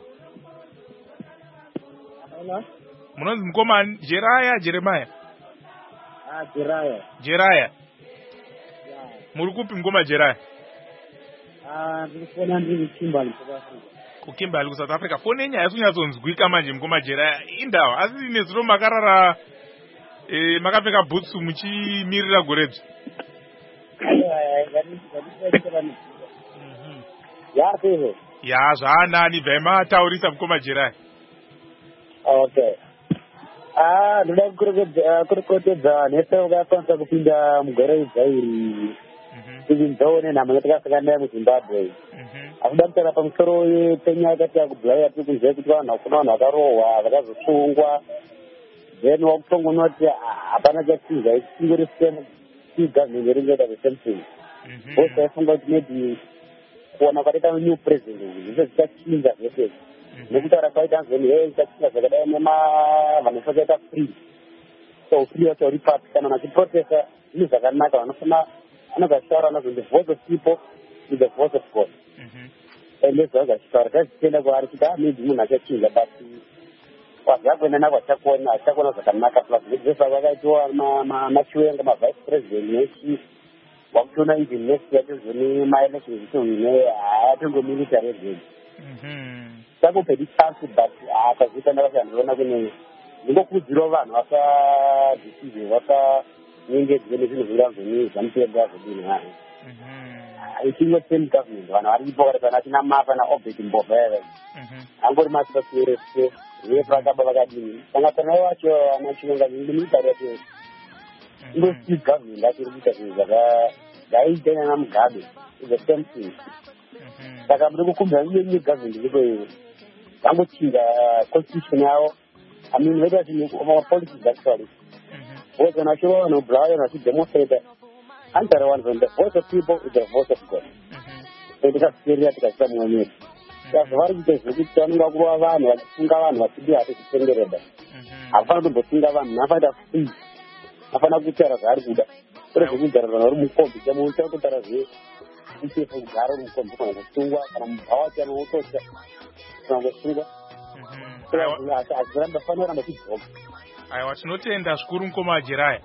Hello? Munonzi mgoma Jeraya, Jeremiah. Ah, Jeraya. Jeraya. Yeah. Murukupi mgoma Jeraya. Ah, ndikufona ndiri Kimberley South Africa. Ku Kimberley South Africa. Fone nya yasunyatsonzwika manje mgoma Jeraya. Indawa asi nezuro makarara eh makapfeka boots muchimirira goredzo. Aiwa, ngani ngani Mhm. Ya seho. Ya zvaanani vema taurisa mukoma Jeraya. Okay. Ah, ndoda kurikotedza nese wakakwanisa kupinda mugore idzairi kuti ndzaone nhamo yatakasangana muZimbabwe. Akuda kutaura pamusoro penya yakati yakubhulaya tiri kuziva kuti vanhu hakuna vanhu vakarohwa vakazosungwa. Then wakutongoona kuti hapana chatiza chingori government ringeda the same thing. Bose vaifunga kuti maybe kuona kwakaita new president zvese zvichachinja zvese. Nekutaura kwaita nzoni hey zvichachinja zvakadai nevanhu vakaita free. So free wacho repart kana vachiprotesta zvinhu zvakanaka vanofana anogashara nazo the voice of people is the voice of God. And this was a story zvachitenda kwaari kuti maybe munhu achachinja but kwazvakuenda kwachakona achakona zvakanaka plus zvese vakaitwa machiwenga mavice president nechi wakutoona even next yacho zvone maelection zvitoine hayatongo military again. Takupedi chance but akazviita ndakati handiona kune ndingokurudzirawo vanhu vakadecisive vakanyengedzwe nezvinhu zvinganzoni zvamupedza zvodini hayi. I think what same government, one are report that I am not an object in both. I'm going to master the we have brought up a game. And I don't know what you're mentioning that in the military. Most of the government, that is the guy is then I'm garbage. It's the same thing. But I'm going to come down with the government. I'm going to the constitution now. I mean, whether it's our politics, actually. Whether I'm sure no blind, I should demonstrate that. And the one from the voice of people is the voice of God. So they have serious someone else. That's why it is really turning out one or Singawan was to be at the same. I found the Singawan never that free. I found a good terror. I would have put a good terror or move on to the moon to terror. This is from Garon from Tunga from our general from the Tunga. So I ran the fun on the people. I was not in the Skurunkoma Jirai.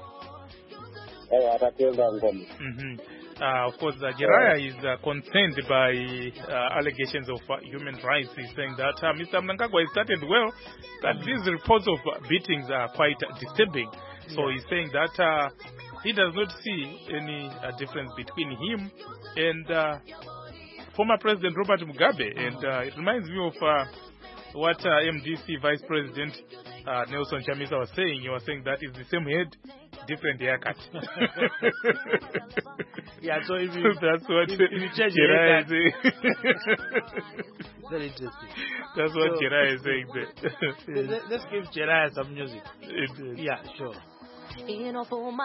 Mm-hmm. Uh, of course, uh, Jiraya is uh, concerned by uh, allegations of uh, human rights. He's saying that uh, Mister Mnangagwa started well, but these reports of uh, beatings are quite uh, disturbing. So he's saying that uh, he does not see any uh, difference between him and uh, former President Robert Mugabe. And uh, it reminds me of uh, what uh, M D C Vice President uh, Nelson Chamisa was saying. He was saying that it's the same head, different haircut. Yeah, so if you, that's what if, if you change Jiraya is saying. Very interesting. That's what so, Jiraya is saying there. Let, let's give Jiraya some music. It, yeah, sure. Dance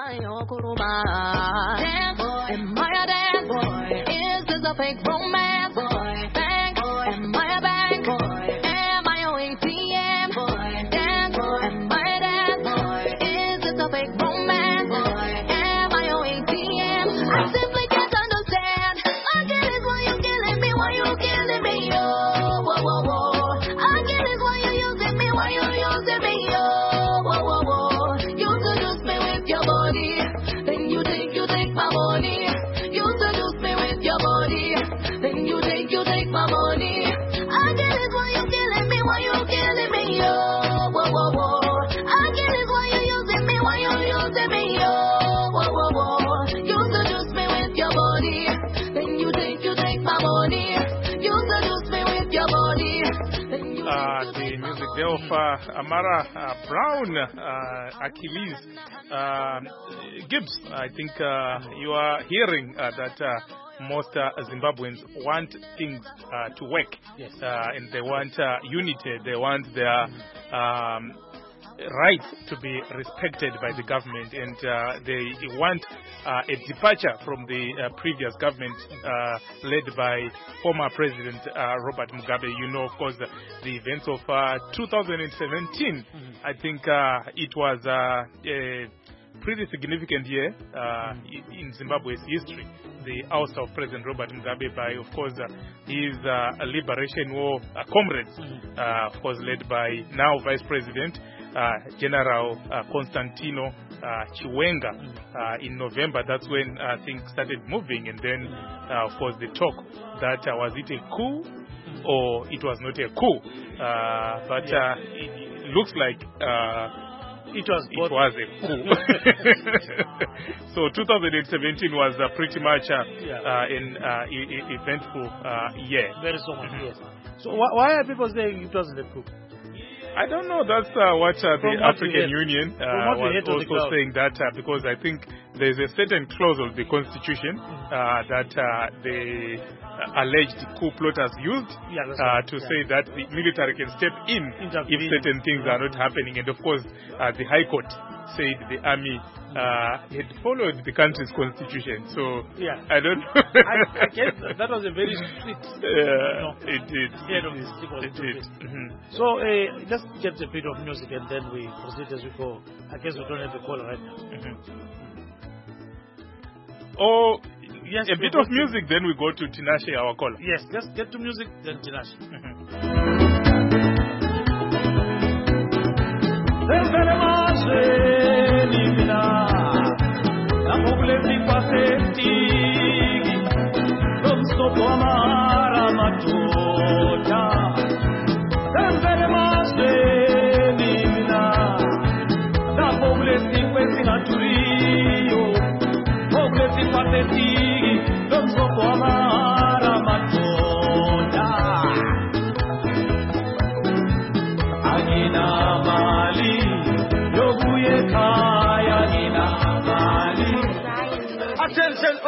boy, am I a dance boy? Is this a fake romance boy? Bank boy, am I a bank boy? Am I a A T M boy? Dance boy, am I a dance boy? Is this a fake romance boy? Am I a A T M? I simply can't understand. I get it, why you killing me? Why you killing me? Yo, whoa, whoa, whoa. I get it, why you using me? Why you using me? Yo, whoa, whoa, whoa. Then you take, you take my money. You seduce me with your body. Then you take, you take my money. I get it, why you killing me? Why you killing me? Yo, whoa, whoa, whoa. I get it, why you using me? Why you using me? Yo, whoa, whoa, whoa. You seduce me with your body. Then you take, you take my money. You seduce me with your body. Uh, the music there of uh, Amara uh, Brown, uh, Achilles uh, Gibbs. I think uh, you are hearing uh, that uh, most uh, Zimbabweans want things uh, to work. Yes. Uh, and they want uh, unity. They want their um, rights to be respected by the government, and uh, they want uh, a departure from the uh, previous government uh, led by former President uh, Robert Mugabe. You know, of course, the, the events of uh, two thousand seventeen. Mm-hmm. I think uh, it was uh, a pretty significant year uh, in Zimbabwe's history. The ouster of President Robert Mugabe by, of course, uh, his uh, Liberation War uh, comrades, mm-hmm. uh, of course, led by now Vice President Uh, General uh, Constantino uh, Chiwenga. Uh, in November, that's when uh, things started moving, and then, uh, of course, the talk that uh, was it a coup or it was not a coup, uh, but uh, it, it looks like uh, it was it was a coup. So two thousand seventeen was uh, pretty much uh, yeah. uh, an uh, e- e- eventful uh, year. Very so much, yes. So wh- why are people saying it wasn't a coup? I don't know. That's uh, what uh, the what African Union uh, was also saying that uh, because I think there's a certain clause of the Constitution uh, that uh, the uh, alleged coup plotters used yeah, uh, right. to yeah. say that the military can step in if certain things are not happening. And of course, uh, the High Court said the army uh, had followed the country's constitution. So yeah. I don't know. I, I guess that was a very strict. Uh, you know, it did. Head of the it did. Mm-hmm. So uh, let's get a bit of music and then we proceed as we go. I guess we don't have a call right now. Mm-hmm. Oh, yes, a bit of music, then we go to Tinashe, our caller. Yes, let's get to music, then Tinashe. Mm-hmm. Pathetic, don't so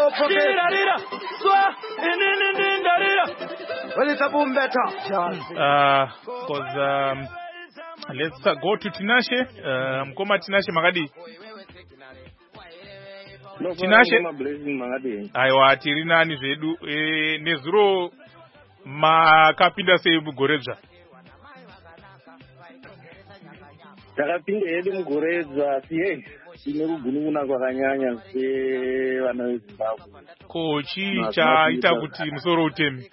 Don't forget. Swa, in in in in Well, it's a boom better. Uh, cause um, let's uh, go to Tinashe. Uh, Mkoma Tinashe Magadi. Tinashe. Aiwa tirina ni vedu eh, nezuro makapinda sei mugoredzva. Takapinda hedu mugoredzva siye ine kugunun'una kwakanyanya sevana veZimbabwe. Ko chii chaita kuti musoro utemi?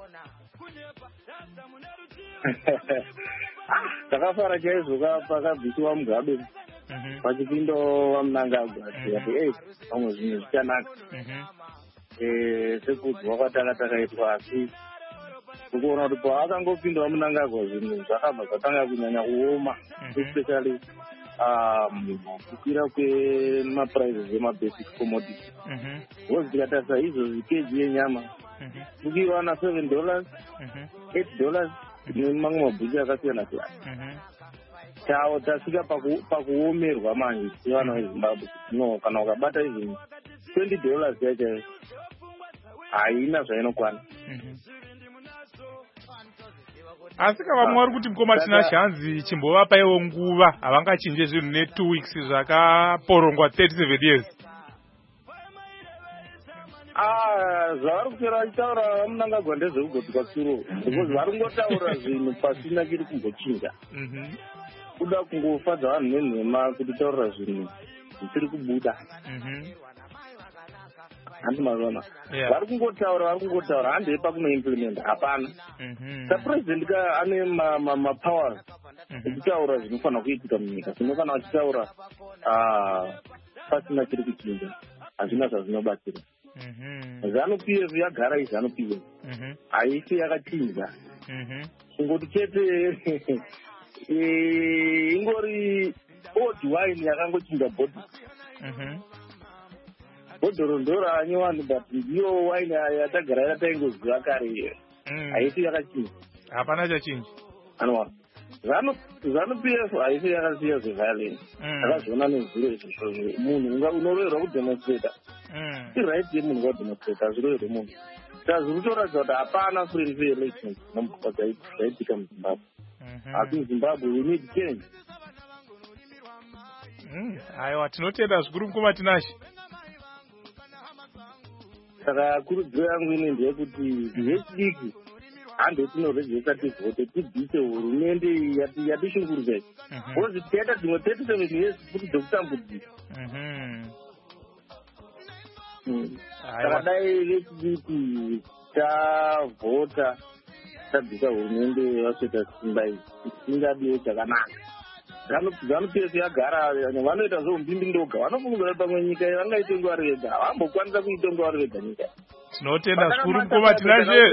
Takafara chaizvo pakabvisiwa Mugabe pachipindo vaMnangagwa tikati ei vamwe zvinhu zvichanaka sekudzwa kwatanga takaitwa asi ukuona kuti paakangopinda vaMnangagwa zvinhu zvakabva zvatanga kunyanya kuoma especially kukwira kwemapuraises emabasic commodity vozi tikatarisa izvozvi keji yenyama kukiwana seven dollars eight dollars nemamwe mabhuchi akasiyana siyana chavo tasvika pakuomerwa manje sevana veZimbabwe no kana ukabata izvinhu twenty dollars yacho haina zvainokwana. Asi kavamwe vari kuti Mukoma Tinashe hanzi chimbovapaiwo nguva havangachinje zvinhu ne two weeks zvakaporongwa thirty-seven years. Ah, zvavari kutera vachitaura vaMnangagwa ndezvekugodzika suro because vari kungotaura zvinhu pasina chiri kumbochinja kuda kungofadza vanhu nenhema kuti taurira zvinhu zvisiri kubuda. Handi mazona vari kungotaura vari kungotaura handei pakunoimplementa hapana. Sapresident ane mapowers echitaura zvinofanira kuitika munyika zvino kana vachitaura pasina chiri kuchinja hazvina zvazvinobatsira. ZANU-P F yagara iZANU-P F haisi yakachinja kungoti chete ingori old wine yakangochinja bhodhoro bhodhoro ndora anyowani but ndiyo wine yatagara yataingoziva kare haisi yakachinja hapana chachinja anwa ZANU-P F haisi yakasiya zveviolence akazviona nezviro izvozvo munhu unoroverwa kudemonstrata iright yemunhu wademonstrata hazviroverwe munhu saka zviri kutoratidza kuti hapana free and fair elections zvaitika muZimbabwe. Asi muZimbabwe we need change. Aiwa tinotenda zvikuru Mukoma Tinashe. Saka kurudziro yangu ine ndeyekuti vechidiki hande tinorejesa tivhote tibvise hurumende yatishungurudza iyi kozi tikaita dzimwe thirty-seven years futi dzekutambudzika. Saka dai vechidiki tavhota tabvisa hurumende vasveta simba iyi tingadiwo chakanaka. ZANU-P F yagara vanoita zvoumbimbi ndoga vanofungidzira pamwe nyika vangaite ngwari vega havambokwanisa kuita ngwari vega nyika. Tinotenda zvikuru Mukoma Tinashe.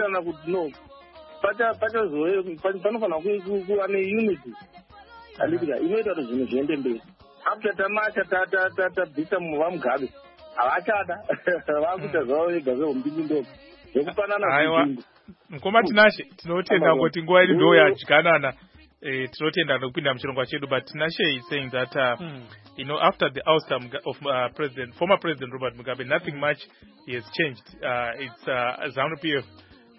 Panofanira kuva neunity alitika inoita kuti zvinhu zviende mberi. After tamacha tabvisa vaMugabe havachada vakuita zvavo vega zveumbimbi ndoga zvekupanana. Mukoma Tinashe tinotenda kuti nguva iri ndo yadyanana. Uh, tinotenda nokupinda muchirongwa chedu, but Tinashe is saying that uh, hmm. you know, after the ouster of uh, president former president Robert Mugabe, nothing hmm. much has changed. Uh, it's uh, ZANU-P F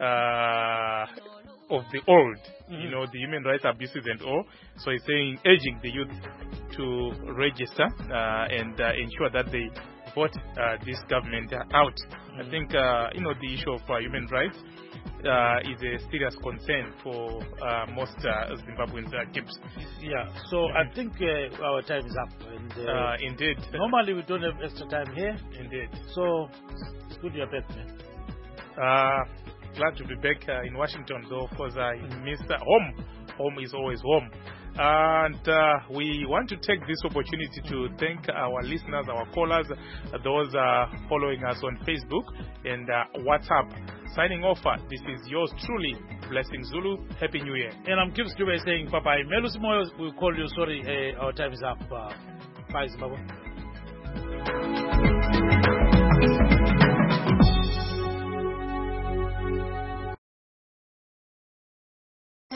uh, of the old, hmm. you know, the human rights abuses and all. So he's saying, urging the youth to register uh, and uh, ensure that they vote uh, this government out. Hmm. I think uh, you know, the issue of uh, human rights Uh, is a serious concern for uh, most uh, Zimbabweans. Uh, Gibbs. Yeah, so I think uh, our time is up. And, uh, uh, indeed. Normally we don't have extra time here. Indeed. So it's good you're back, man. Uh, glad to be back uh, in Washington, though, because I miss uh, home. Home is always home. And uh, we want to take this opportunity to thank our listeners, our callers, uh, those uh, following us on Facebook and uh, WhatsApp. Signing off, uh, this is yours truly, Blessing Zulu. Happy New Year. And I'm Gibbs Dube saying bye-bye. Melusimo will call you. Sorry, uh, our time is up. Uh, bye, Zimbabwe.